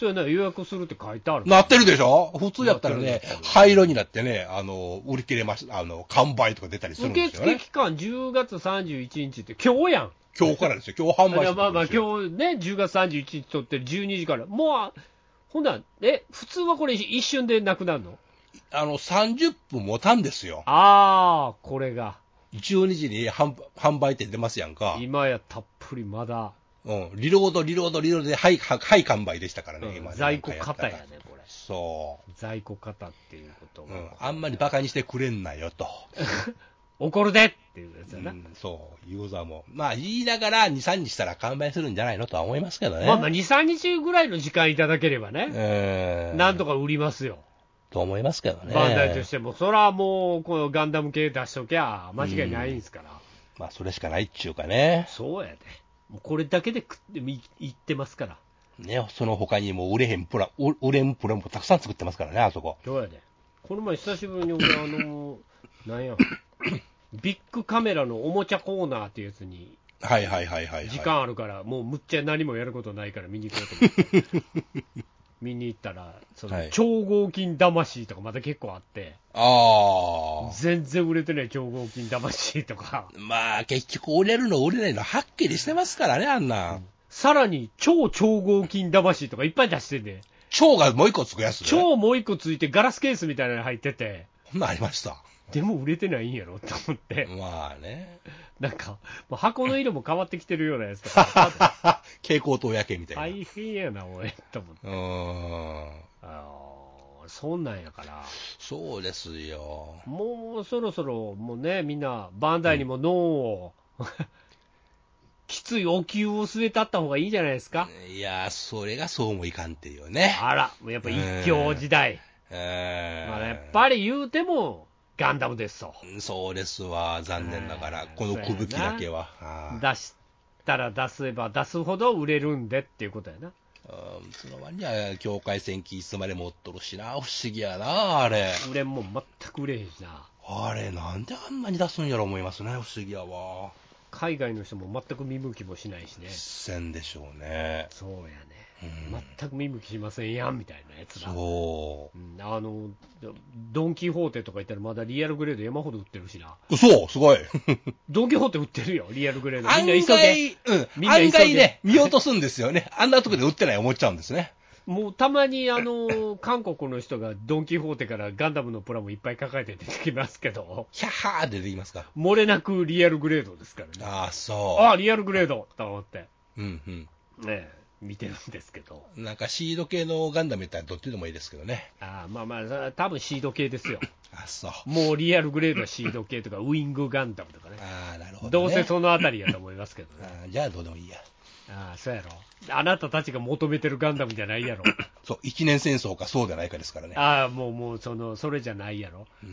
そうやな、予約するって書いてある。 なってるでしょ。普通やったらねなってる、 灰色になってね、あの、売り切れました、あの、完売とか出たりするんですよね。 受付期間じゅうがつさんじゅういちにちって今日やん。 今日からですよ。今日販売してるんですよ。 まあまあ今日ね、じゅうがつさんじゅういちにち撮ってるじゅうにじから。もう、ほんなら、え、普通はこれ一瞬でなくなるの？ あの、さんじゅっぷん持たんですよ。 あー、これが。 じゅうにじに販販売って出ますやんか。 今やたっぷりまだ。 うん。リロード、リロード、リロードで、はい、はい、はい完売でしたからね、 うん、 今ね。 在庫型やね、これ。 そう。 在庫型っていうことが、 うん。あんまりバカにしてくれんなよと。 怒るでっていうやつやな。 うん、そう、ユーザーも。まあ、言いながらに、さんにちしたら完売するんじゃないのとは思いますけどね。 まあまあに、さんにちぐらいの時間いただければね。 えー、 なんとか売りますよ。 と思いますけどね。 バンダイとしても、そらもう、このガンダム系出しときゃ、間違いないんですから。 まあ、それしかないっちゅうかね。 そうやで。もうこれだけで食ってもいいってますから。 ね、その他にも売れへんプラ、売れんプラもたくさん作ってますからね、あそこ。 そうやで。この前久しぶりに俺、あの、なんや、ビッグカメラのおもちゃコーナーっていうやつに、 はいはいはいはい、はい。 時間あるから、もうむっちゃ何もやることないから見に行こうと思って。見に行ったら、その、超合金魂とかまだ結構あって、 ああ。 全然売れてない超合金魂とか。 まあ、結局売れるの売れないのはっきりしてますからね、あんな。うん、 さらに、超超合金魂とかいっぱい出してんね。 超がもう一個つくやつね。 超もう一個ついてガラスケースみたいなの入ってて。 こんなんありました。 でも売れてないんやろって思って。 まあね。 なんか、もう箱の色も変わってきてるようなやつとか。 蛍光灯焼けみたいな。 大変やな、おい、と思って。 うーん。 ああ、そんなんやから。 そうですよ。 もうそろそろ、もうね、みんな、バンダイにもノーを、うん、きついお灸を据えたった方がいいんじゃないですか。 いや、それがそうもいかんっていうね。 あら、もうやっぱ一強時代。 えー、 まあ、やっぱり言うても、ガンダムですと。 そうですわ、残念ながら、このくぶきだけは。 出したら出せば出すほど売れるんでっていうことやな。 うん、その割には境界線キースまで持っとるしな、不思議やな、あれ。 売れんもん全く売れへんしな。 あれ、なんであんなに出すんやろ思いますね、不思議やわ。 海外の人も全く見向きもしないしね。 せんでしょうね。 そうやね。 うん、 全く見向きしませんやんみたいなやつだ。 そう、 うん、あのドン・キホーテとか言ったらまだリアルグレード山ほど売ってるしな。 そう、すごい。 ドン・キホーテ売ってるよ、リアルグレード。みんな案急げ。 外、うん、 みんな急げ。 案外ね、見落とすんですよね。あんなとこで売ってない思っちゃうんですね。 もうたまにあの韓国の人がドン・キホーテからガンダムのプラモいっぱい抱えて出てきますけど、 ヒャッハーって出てきますか。 漏れなくリアルグレードですからね。 ああ、そう。 ああ、リアルグレードと思って。 うんうん。 ねえ、見てるんですけど。 なんかシード系のガンダムやったらどっちでもいいですけどね。 ああ、まあまあ、多分シード系ですよ。 あ、そう。 もうリアルグレードはシード系とか、ウィングガンダムとかね。 ああ、なるほど、ね。 どうせそのあたりやと思いますけどね。 あじゃあどうでもいいや。 ああ、そうやろ。あなたたちが求めてるガンダムじゃないやろ。 そう、一年戦争かそうじゃないかですからね。 ああ、もう、もう、その、それじゃないやろ。 うん。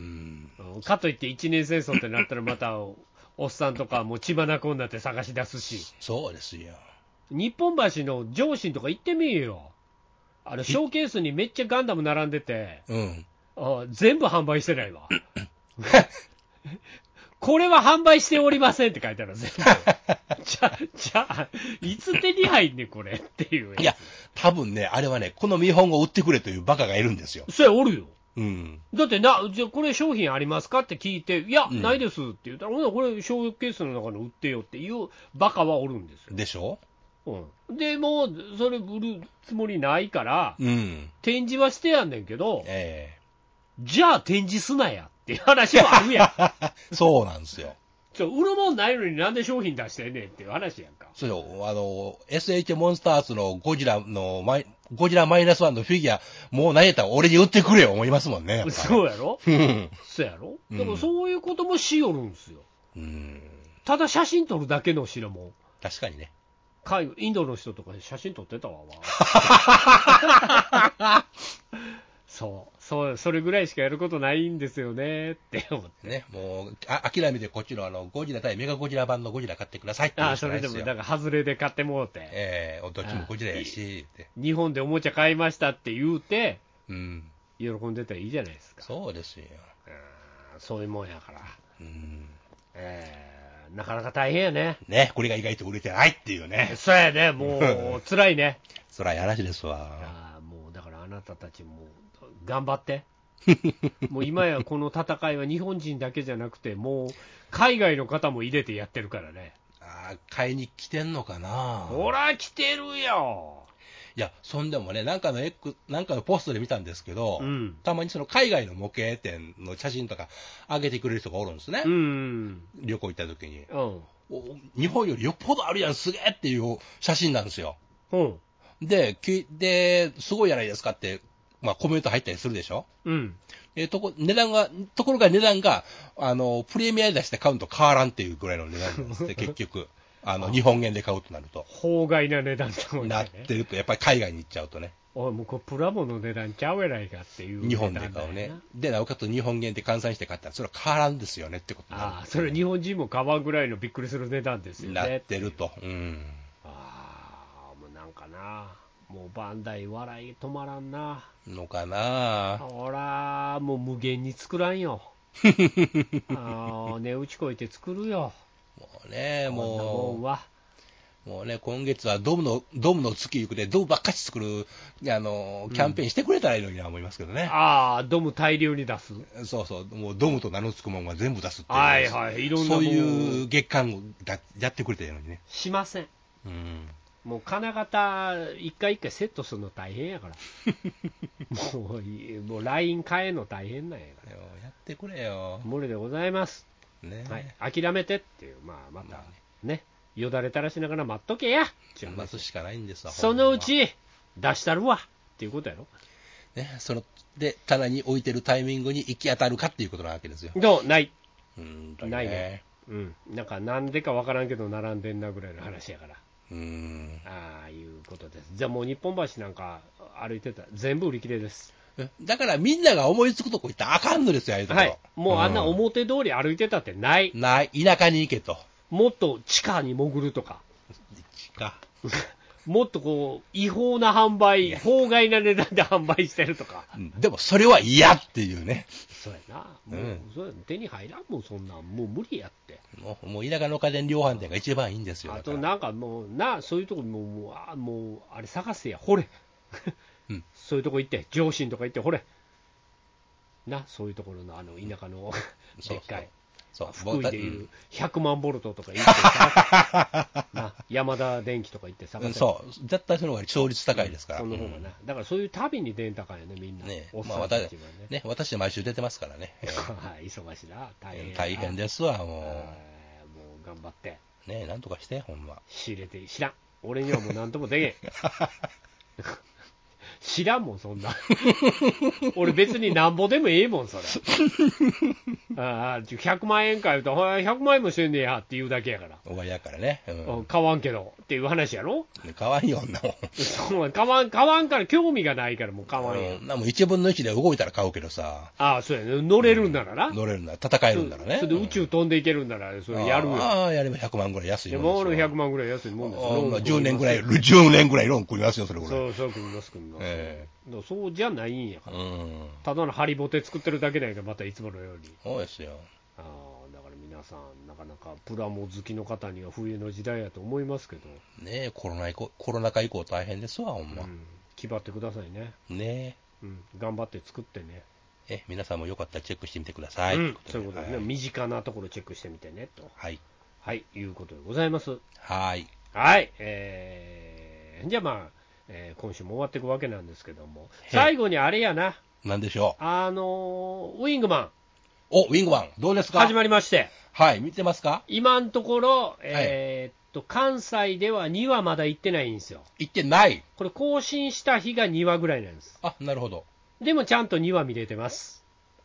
かといって一年戦争ってなったらまた、おっさんとかもう血眼になって探し出すし。 そうですよ。 日本橋の上信とか行ってみえよ。あの、ショーケースにめっちゃガンダム並んでて、 うん。 あ全部販売してないわ。これは販売しておりませんって書いてある全部。じゃ、じゃあ、いつ手に入んねん、これっていう。 いや、多分ね、あれはね、この見本を売ってくれというバカがいるんですよ。 それおるよ。 うん。 だってな、じゃあこれ商品ありますかって聞いて、いや、 うん、 ないですって言ったら、ほなこれ、ショーケースの中に売ってよっていうバカはおるんですよ。 でしょ？ うん。でもう、それ売るつもりないから、 うん。 展示はしてやんねんけど、 ええじゃあ展示すなやっていう話はあるやん。そうなんですよ。 ちょ売るもんないのになんで商品出してんねんっていう話やんか。 そうよ、あの、エスエイチ モンスターズのゴジラのマイ、ゴジラマイナスワンのフィギュア、もう何やったら俺に売ってくれよ思いますもんね。 そうやろうんそうやろ、 うん、 だからそういうこともしよるんですよ。 うん。 ただ写真撮るだけの品も。 確かにね。 海インドの人とか写真撮ってたわ。そう。そう、それぐらいしかやることないんですよねって思って。 ね、もう、あ諦めてこっちのあの、ゴジラ対メガゴジラ版のゴジラ買ってくださいって言うああ、それしかないですよ。 でも、だから、外れで買ってもうて。 ええー、どっちもゴジラやし、って。 日本でおもちゃ買いましたって言うて、 うん。 喜んでたらいいじゃないですか。 そうですよ。 うん、そういうもんやから。 うん。 えー、なかなか大変やね。 ね、これが意外と売れてないっていうね。 そうやね、もう、辛いね。 辛い話ですわ。 あなたたちも頑張って。もう今やこの戦いは日本人だけじゃなくて、もう海外の方も入れてやってるからね。 あー、買いに来てんのかな。 ほら、来てるよ。 いや、そんでもね、なんかの X、なんかのポストで見たんですけど、 うん、 たまにその海外の模型店の写真とか上げてくれる人がおるんですね。 うん、 旅行行った時に。 うん、 お日本よりよっぽどあるやん、すげえっていう写真なんですよ。 うん、 で、きで、すごいじゃないですかって、まあコメント入ったりするでしょ。 うん。 えとこ、値段が、ところが値段が、あの、プレミアで出して買うのと変わらんっていうぐらいの値段なんですって、結局。あの、日本円で買うとなると。 法外な値段ってことね。 なってると、やっぱり海外に行っちゃうとね。 おい、もうこれプラモの値段ちゃうやないかっていう値日段だよな。 本で買うね。で、なおかつ日本円で換算して買ったら、それは変わらんですよねってことになる、 ああ、それ日本人も買わんぐらいのびっくりする値段ですよね。 なってると。うん。 ああ、もうなんかな。もうバンダイ笑い止まらんな。 のかな。 ほら、もう無限に作らんよ。ああ、値打ちこいて作るよ。 もうね、もう。 こんなもんは。 もうね、今月はドムの、ドムの月行くで、ドムばっかし作る、あの、キャンペーンしてくれたらいいのにな思いますけどね。 ああ、ドム大量に出す。 そうそう、もうドムと名の付くもんは全部出すっていう。 はいはい、いろんなもん。 そういう月間をだやってくれたらいいのにね。 しません。 うん。 もう金型、一回一回セットするの大変やから。もうい、もうライン変えるの大変なんやから。 やってくれよ。 無理でございます。 ね、 はい、諦めてっていう、まあ、またね、よだれ垂らしながら待っとけや。 待つしかないんですわ。 そのうち出したるわっていうことやろ。 ね、そので棚に置いてるタイミングに行き当たるかっていうことなわけですよ。 どうない。 うん、 ないね。うん、なんかなんでかわからんけど並んでんなぐらいの話やから。 うん。 ああいうことです。じゃあもう日本橋なんか歩いてたら全部売り切れです。 だからみんなが思いつくとこ行ったらあかんのですよ、ああいうところ。 はい。もうあんな表通り歩いてたってない。 うん、ない。田舎に行けと。 もっと地下に潜るとか。 地下もっとこう、違法な販売、法外な値段で販売してるとか。 うん、でもそれは嫌っていうね。 そうやな。もう、うん、それ手に入らんもん、そんなん。もう無理やって。 もう、もう田舎の家電量販店が一番いいんですよ。 あとなんかもう、な、そういうとこもう、もう、あ, もうあれ探せや、ほれ。うん、そういうとこ行って、上信とか行って、ほれ。な、そういうところのあの田舎のでっかい。そうそう福井でいうひゃくまんボルトとか行ってさ、な山田電機とか行って探せ、うん、 そう絶対その方が勝率高いですから、 うん、その方がな、だからそういう旅に出ん高いよね、みんなね、まあ、私ね私毎週出てますからね忙しいな、大変大変ですわ、もうもう頑張ってね、なんとかして、ほんま仕入れて、知らん、俺にはもうなんともでけん知らんもん、そんな。俺別になんぼでもええもん、それ。ああ、ひゃくまん円か言うと、ひゃくまん円もしてんねやって言うだけやから。 お前やからね。 うん、買わんけどっていう話やろ。 買わんよ、女も。 そう、買わん、買わんから興味がないからもう買わんよ。 うん、もういちぶんのいちで動いたら買うけどさ。 ああ、そうやね。乗れるんならな。うん、 乗れるんなら、戦えるんならね。 それで宇宙飛んでいけるんなら、それやるよ。 ああ、やればひゃくまんぐらい安いもんですよ。 もうひゃくまんぐらい安いもんですよ。 じゅうねんぐらい、じゅうねんぐらいローン組みますよ、それぐらい。 そうそう、組みます、組みます。えーそうじゃないんやから、うん、ただのハリボテ作ってるだけなんやから、またいつものように。 そうですよ。 あだから皆さん、なかなかプラモ好きの方には冬の時代やと思いますけど、 ねえ、コロナ以降、コロナ禍以降、大変ですわ、ほんま。うん、 気張ってくださいね。 ねえ、うん、頑張って作ってね。 え皆さんもよかったらチェックしてみてください。 うん、そういうことですね、はい、身近なところチェックしてみてねと。 はい。 はい、いうことでございます。 はい。 はい、えー、じゃあまあ、えー、今週も終わっていくわけなんですけども、最後にあれやな。 なんでしょう。 あのー、ウィングマン。 お、ウィングマン、どうですか？ 始まりまして。 はい、見てますか？ 今のところ、えー、っと、関西ではにわまだ行ってないんですよ。 行ってない。 これ更新した日がにわぐらいなんです。 あ、なるほど。 でもちゃんとにわ見れてます。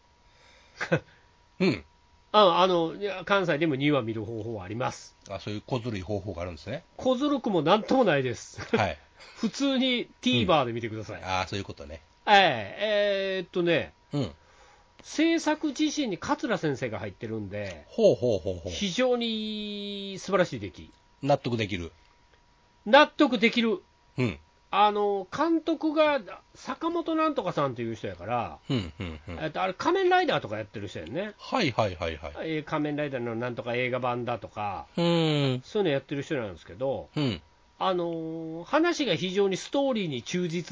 うん。 あ, あの関西でもにわ見る方法はあります。 あ、そういう小ずるい方法があるんですね。 小ずるくもなんともないです。 はい。 普通に TVer で見てください。 うん、ああ、そういうことね。 えー、えー、っとね、 うん、 制作自身に桂先生が入ってるんで、 ほうほうほうほう、 非常に素晴らしい出来。 納得できる。 納得できる。 うん。 あの監督が坂本なんとかさんという人やから、 うんうんうん、 えっと、あれ仮面ライダーとかやってる人やね。 はいはいはいはい。 えー、仮面ライダーのなんとか映画版だとか、 うん、 そういうのやってる人なんですけど、 うん、 あのー、話が非常にストーリーに忠実で、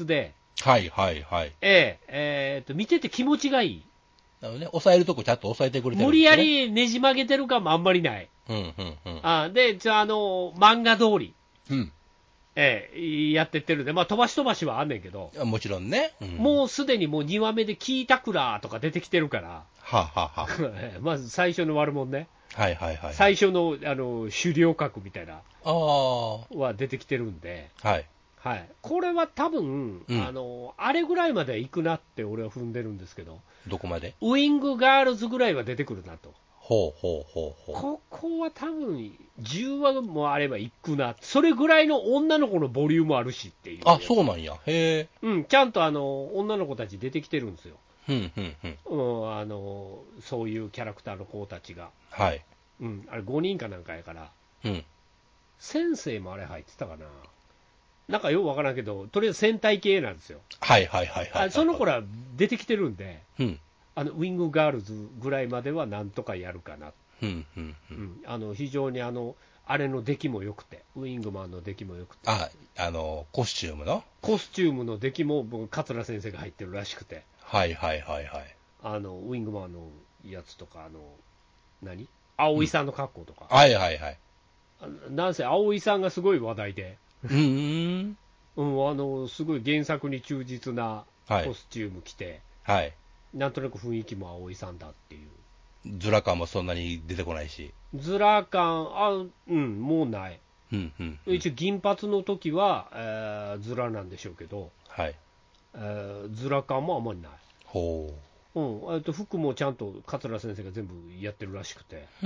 はいはいはい。 えええー、と見てて気持ちがいい。 なのね、抑えるとこちゃんと抑えてくれてるんですね。 無理やりねじ曲げてる感もあんまりない。 うんうんうん。 あで、じゃあ、あの、漫画通り、 うん。 ええやってってるんで、まあ、飛ばし飛ばしはあんねんけど、 もちろんね。うん、 もうすでにもうにわめでキータクラーとか出てきてるから、 はあ、はあはええまず最初の悪者ね、 あ、はいはいはい。 最初のあの狩猟格みたいなああ。 は出てきてるんで、 はい。 はい、これは多分、 うん、 あのあれぐらいまでは行くなって俺は踏んでるんですけど、 どこまで？ ウイングガールズぐらいは出てくるなと。 ほうほうほうほう。 ここは多分じゅうわもあれば行くな、それぐらいの女の子のボリュームあるしっていう。 あ、そうなんや。へえ。 うん、ちゃんとあの女の子たち出てきてるんですよ。 うん、うん、うん。 うん、あのそういうキャラクターの子たちが。 はい。 うん、あれごにんかなんかやから。 うん。 先生もあれ入ってたかな。なんかよくわからんけど、とりあえず戦隊系なんですよ。 はいはいはいはい、はい。 あその子ら出てきてるんで、 うん。 あのウィングガールズぐらいまではなんとかやるかな。 うん、うん、う。 うんん、あの非常にあのあれの出来も良くて、ウィングマンの出来も良くて、 あ、あの、コスチュームの？ コスチュームの出来も僕桂先生が入ってるらしくて、 はいはいはいはい。 あのウィングマンのやつとか、あの何葵さんの格好とか、 うん、はいはいはい。 なんせ葵さんがすごい話題で、 うーん。 うん、あのすごい原作に忠実なはいコスチューム着て、 はい。 なんとなく雰囲気も葵さんだっていう。 ズラ感もそんなに出てこないし。 ズラ感、あ、うん、もうない。 うんうん、うん。 一応、銀髪の時は、えー、ズラなんでしょうけど、 はい。 えー、ズラ感もあんまりない。 ほうん、えっと服もちゃんと桂先生が全部やってるらしくて、 う。うん。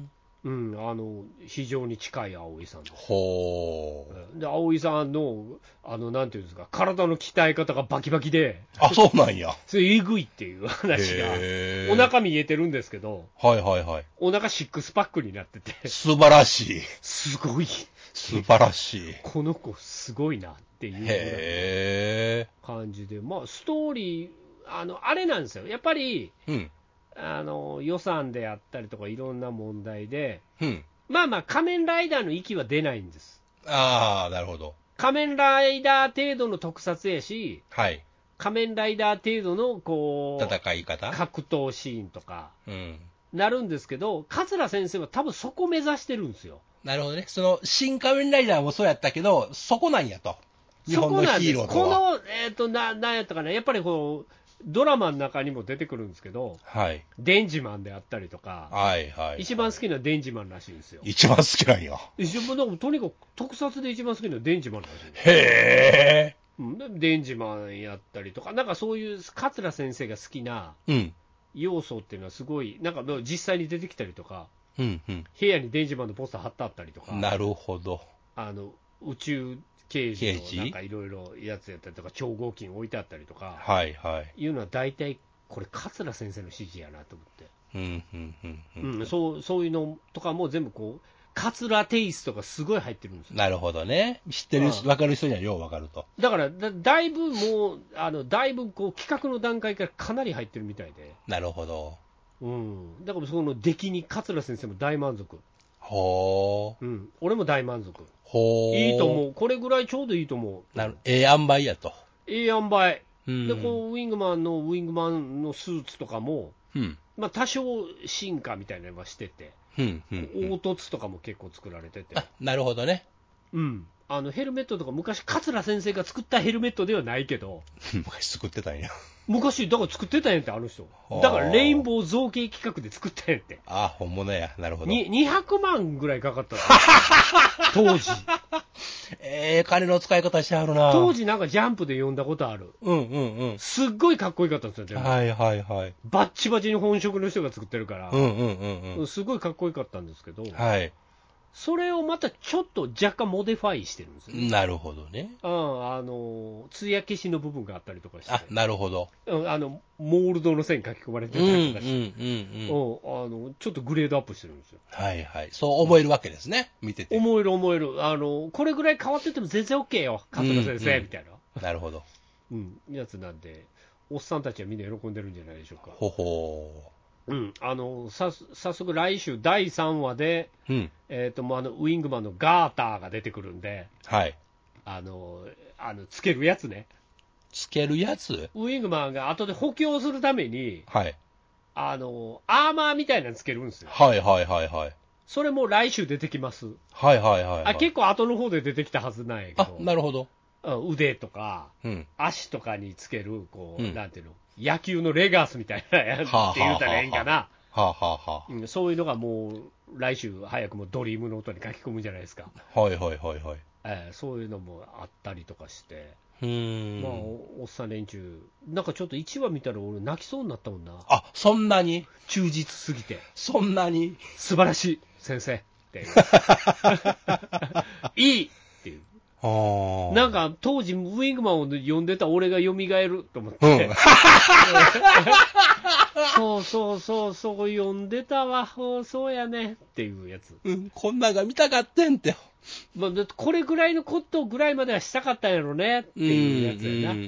うん、あの非常に近い葵さんです。 ほう。 で、葵さんの、あのなんていうんですか、体の鍛え方がバキバキで、 あ、そうなんや。 それえぐいっていう話が、 へーお腹見えてるんですけど、 はいはいはい。 お腹シックスパックになってて、 素晴らしい。 すごい、 素晴らしい。 この子、すごいなっていうぐらいのへ感じで、まあ、ストーリー、あのあれなんですよ、やっぱりー。うん。 あの予算であったりとか、いろんな問題で、 うん。 まあまあ、仮面ライダーの域は出ないんです。 ああ、なるほど。 仮面ライダー程度の特撮やし、 はい。 仮面ライダー程度のこう戦い方？ 格闘シーンとかうん。 なるんですけど、桂先生は多分そこ目指してるんですよ。 なるほどね。その、新仮面ライダーもそうやったけど、そこなんやと。日本のヒーローとは。 そこなんです。この、えっ、ー、とな、なんやったかな、やっぱりこう、ドラマの中にも出てくるんですけど、 はい。 デンジマンであったりとか、 はいはい、はい。 一番好きなデンジマンらしいんですよ。 一番好きなんや。 一番なんかとにかく特撮で一番好きなのはデンジマンらしいんです。 へうん、でデンジマンやったりとか、なんかそういう桂先生が好きなー。うん。 要素っていうのはすごい、なんか実際に出てきたりとか、 うんうん。 部屋にデンジマンのポスター貼ってあったりとか、 なるほど。 あの宇宙刑事刑事のなんかいろいろやつやったりとか、超合金置いてあったりとか、 はいはい。 いうのは大体、これ、桂先生の指示やなと思って、 うんうんうんうん。 うん、そうそういうのとかも全部こう、桂テイストがすごい入ってるんですよ。 なるほどね。知ってる、 うんわかる人にはようわかると。 だからだ、だいぶもう、あのだいぶこう企画の段階からかなり入ってるみたいで、 なるほど。 うん、だからその出来に桂先生も大満足、 ほー。 うん、俺も大満足、 ほー。 いいと思う、これぐらいちょうどいいと思う、 なる、ええ塩梅やと。 ええ塩梅、 うん。 でこうウィングマンのウィングマンのスーツとかも、 うん。 まあ、多少進化みたいなのはしてて、 うんうん、うん。 凹凸とかも結構作られてて、 あ、なるほどね。 うん、あのヘルメットとか、昔、桂先生が作ったヘルメットではないけど、 昔作ってたんや。 昔、だから作ってたんやんって、あの人、 はあだからレインボー造形企画で作ったんやんって、 あ、本物や。なるほど。 ににひゃくまんぐらいかかったの当時、 ええ金の使い方してはるな。 当時なんかジャンプで読んだことある、 うんうんうん。 すっごいかっこよかったんですよ、でもはいはいはい。 バッチバチに本職の人が作ってるから、 うんうんうんうん。 すごいかっこよかったんですけど、 はい。 それをまたちょっと若干モディファイしてるんですよ、 なるほどね。 うん、あの艶消しの部分があったりとかして、 あ、なるほど。 うん、あのモールドの線書き込まれてうんうんうんたりとかして、 うん。 うん、あのちょっとグレードアップしてるんですよ。 はいはい。そう思えるわけですね。見てて。 思える思える、あのこれぐらい変わってても全然 OK よ、桂先生、 うんうんみたいな、 なるほど。 うん、やつなんで、おっさんたちはみんな喜んでるんじゃないでしょうか。 ほほうん、あのさ早速、来週だいさんわで、 ー。うん。 えー、ともうあのウィングマンのガーターが出てくるんで、 はい。 あのあのつけるやつね、 つけるやつウィングマンが後で補強するために、 はい。 あの、アーマーみたいなのつけるんですよ。 はいはいはいはい。 それも来週出てきます。 はいはいはい、はい。 あ、結構後の方で出てきたはずなんやけど。 あ、なるほど。 腕とか、 うん、 足とかにつける、こう、 うん、 なんていうの、野球のレガースみたいなやつって言うたらええんかな。 はあはあはあ、 うん、そういうのがもう、来週早くもドリームノートに書き込むじゃないですか。 はいはいはいはい。 えー、そういうのもあったりとかして、 うーん。 まあ、お、おっさん連中、なんかちょっといちわ見たら俺泣きそうになったもんな。 あ、そんなに忠実すぎて。 そんなに素晴らしい、先生。っていう。いいっていう。なんか当時ウィングマンを読んでた俺が蘇ると思って、うん、そうそうそうそう読んでたわ、そうやねっていうやつ、 うん、こんなんが見たかってんって、 まあ、これぐらいのことぐらいまではしたかったんやろねっていうやつやな。 うんうんうん、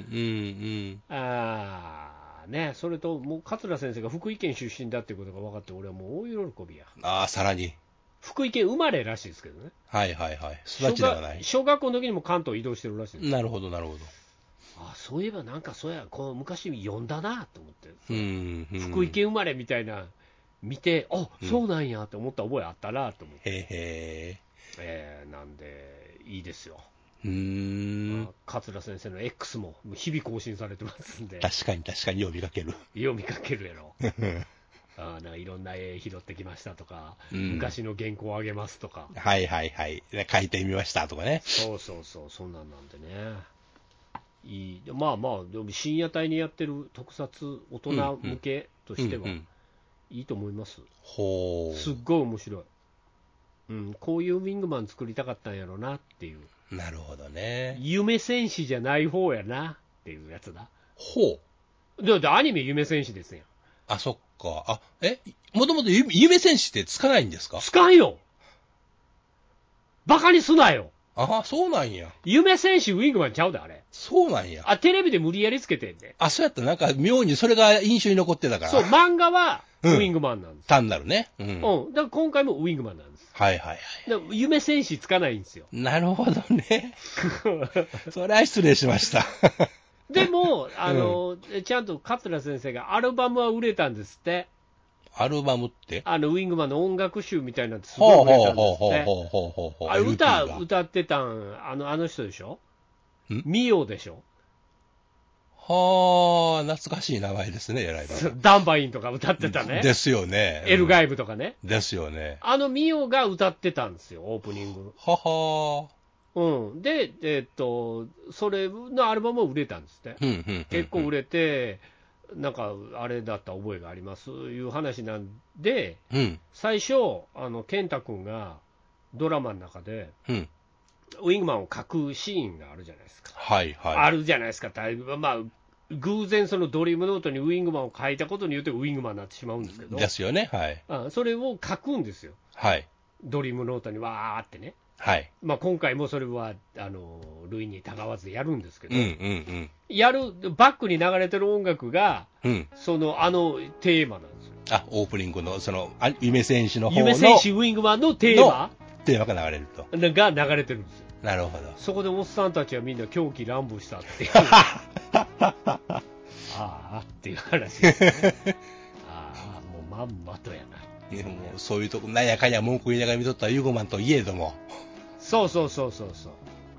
ああね、それともう桂先生が福井県出身だっていうことが分かって俺はもう大喜びや。 ああ、さらに福井県生まれらしいですけどね。 はいはいはい。育ちではない。 小学校の時にも関東移動してるらしいです。 なるほどなるほど。 あ、そういえばなんかそうや、こう昔読んだなと思って、 うんうん、 福井県生まれみたいな見て、あ、そうなんやって思った覚えあったなと思って。 へへえー、なんでいいですよ。 うーん、 まあ、桂先生の X も日々更新されてますんで。 確かに確かに呼びかける。 読みかけるやろ。あ、なんかいろんな絵拾ってきましたとか、うん、昔の原稿をあげますとか、 はいはいはい、書いてみましたとかね。 そうそうそう、そんなんなんでね、いい、まあまあ、でも深夜帯にやってる特撮、大人向けとしては、いいと思います、 ほう、 すっごい面白い、うん、こういうウィングマン作りたかったんやろなっていう、 なるほどね、 夢戦士じゃない方やなっていうやつだ、 ほう、だってアニメ夢戦士ですやん。 あ、そっか。あ、え、もともと夢戦士ってつかないんですか？ つかんよ。バカにすなよ。 あ、そうなんや。 夢戦士ウィングマンちゃうで、あれ。 そうなんや。 あ、テレビで無理やりつけてんで。 あ、そうやった。なんか妙にそれが印象に残ってたから。 そう、漫画はウィングマンなんです。 うん、単なるね。うん。 うん。だから今回もウィングマンなんです。 はいはいはい。 だから夢戦士つかないんですよ。 なるほどね。それは失礼しました。 でも、あの、うん、ちゃんと桂先生がアルバムは売れたんですって。 アルバムってあの、ウィングマンの音楽集みたいなのすごい売れたんですって。 ほうほうほうほうほう。 あれ歌、歌ってたん、あの、あの人でしょ？ミオでしょ？ はあ、懐かしい名前ですね、偉いな。 ダンバインとか歌ってたね。 ですよね。 エルガイブとかね。 ですよね。 あのミオが歌ってたんですよ、オープニング。 ははうん。で、えー、っと、それのアルバムも売れたんですって。 うんうんうんうん、 結構売れて、なんか、あれだった覚えがありますいう話なんで、 うん、最初、あの、健太君がドラマの中で、 うん、 ウィングマンを書くシーンがあるじゃないですか。 はいはい。 あるじゃないですか。まあ、偶然そのドリームノートにウィングマンを書いたことによってウィングマンになってしまうんですけど。 ですよね。はい。 あ、それを書くんですよ。 はい。 ドリームノートにわーってね。 はい。 まあ、今回もそれは、あの、類にたがわずやるんですけど、 うんうんうん、 やる、バックに流れてる音楽が、 うん、 その、あの、テーマなんですよ。 あ、オープニングの、その、夢戦士の方の。 夢戦士ウィングマンのテーマテーマが流れると。 が流れてるんですよ。 なるほど。 そこでおっさんたちはみんな狂気乱舞したっていう。ああ、っていう話ですね。ああ、もうまんまとやな。 いやもうそういうとこ、なんやかんや文句言いながら見とったユーゴマンといえども。 そうそうそうそうそう。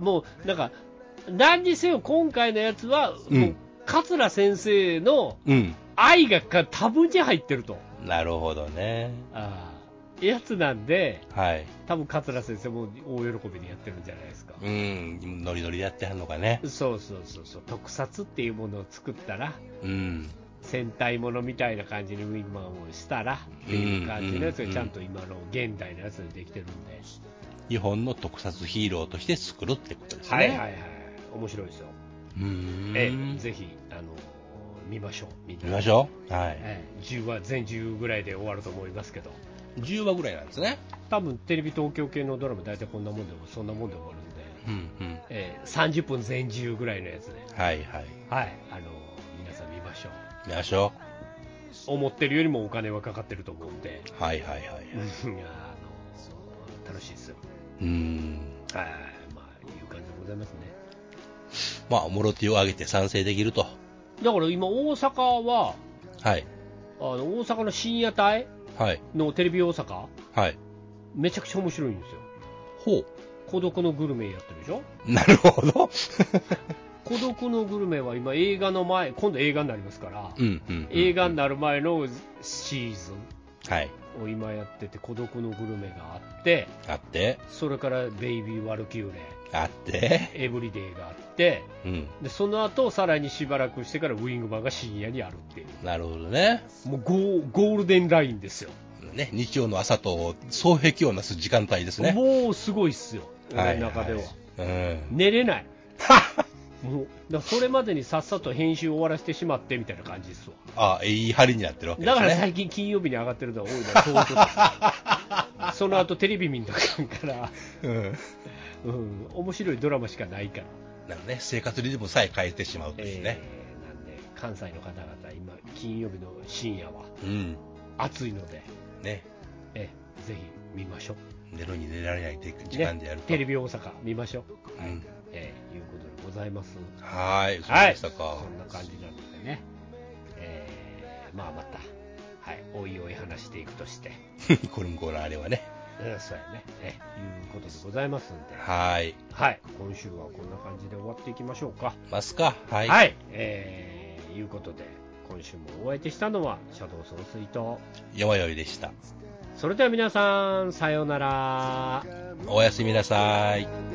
もう、なんか、何にせよ今回のやつは、うん、もう、桂先生の愛が多分に入ってると。 うん、なるほどね。 ああ、やつなんで、 はい。 多分桂先生も大喜びでやってるんじゃないですか。 うん、ノリノリでやってはんのかね。 そうそうそうそう。特撮っていうものを作ったら、 うん。 戦隊ものみたいな感じにウィングマンをしたらっていう感じのやつがちゃんと今の現代のやつでできてるんで、 日本の特撮ヒーローとして作るってことですね。 はいはいはい、面白いですよ。 うーん、 ええ、ぜひあの見ましょう。みんな見ましょう。はい。 ええ、じゅうわ全じゅうぐらいで終わると思いますけど。 じゅうわぐらいなんですね。 多分テレビ東京系のドラマ大体こんなもんでそんなもんで終わるんで、うんうん、ええ、さんじゅっぷん全じゅうぐらいのやつで、 はいはいはい、あの皆さん見ましょう。 見ましょう。 思ってるよりもお金はかかってると思うんで、 はいはいはい、はい、 あの楽しいですよ。 うーん、 はい、まあいう感じでございますね。 まあ、もろ手を挙げて賛成できると。 だから今、大阪は、 はい。 あの大阪の深夜帯はい。 のテレビ大阪、 はい。 めちゃくちゃ面白いんですよ。 ほう。 孤独のグルメやってるでしょ。 なるほど。 孤独のグルメは今映画の前、今度映画になりますから、 うんうんうんうん、 映画になる前のシーズンはい。 を今やってて、孤独のグルメがあって、 あって、 それからベイビー・ワルキューレ、 あって、 エブリデイがあって、 うん。 でその後さらにしばらくしてからウィングマンが深夜にあるっていう、 なるほどね。 もうゴー、ゴールデンラインですよ。 ね、日曜の朝と双璧をなす時間帯ですね。 もうすごいっすよ、俺の中では。 はいはい、うん、 寝れない。もうだそれまでにさっさと編集終わらせてしまってみたいな感じですわ。あ、いい針になってるわけですね。 だから最近金曜日に上がってるのが多いな、そういうことその後テレビ見んとかんから、うん、うん、面白いドラマしかないから。 なんかね、生活リズムさえ変えてしまうというね。 えー、なんで関西の方々今金曜日の深夜は暑いので、 うん、ね、 えぜひ見ましょう。 寝るに寝られない時間でやると、 ね、テレビ大阪見ましょう。 うん、 えー、いうことでございます。 はい、そうでしたか。 はい、そんな感じなのでね、えー、まあまた、はい、おいおい話していくとしてこれもこのあれはね、 うん、そうやね、えいうことでございますんで、 はい、 はい、今週はこんな感じで終わっていきましょうか。 ますか。はい、 はい、えー、いうことで今週もお相手したのはシャドウ総帥とよまよいでした。 それでは皆さんさようなら。 おやすみなさい。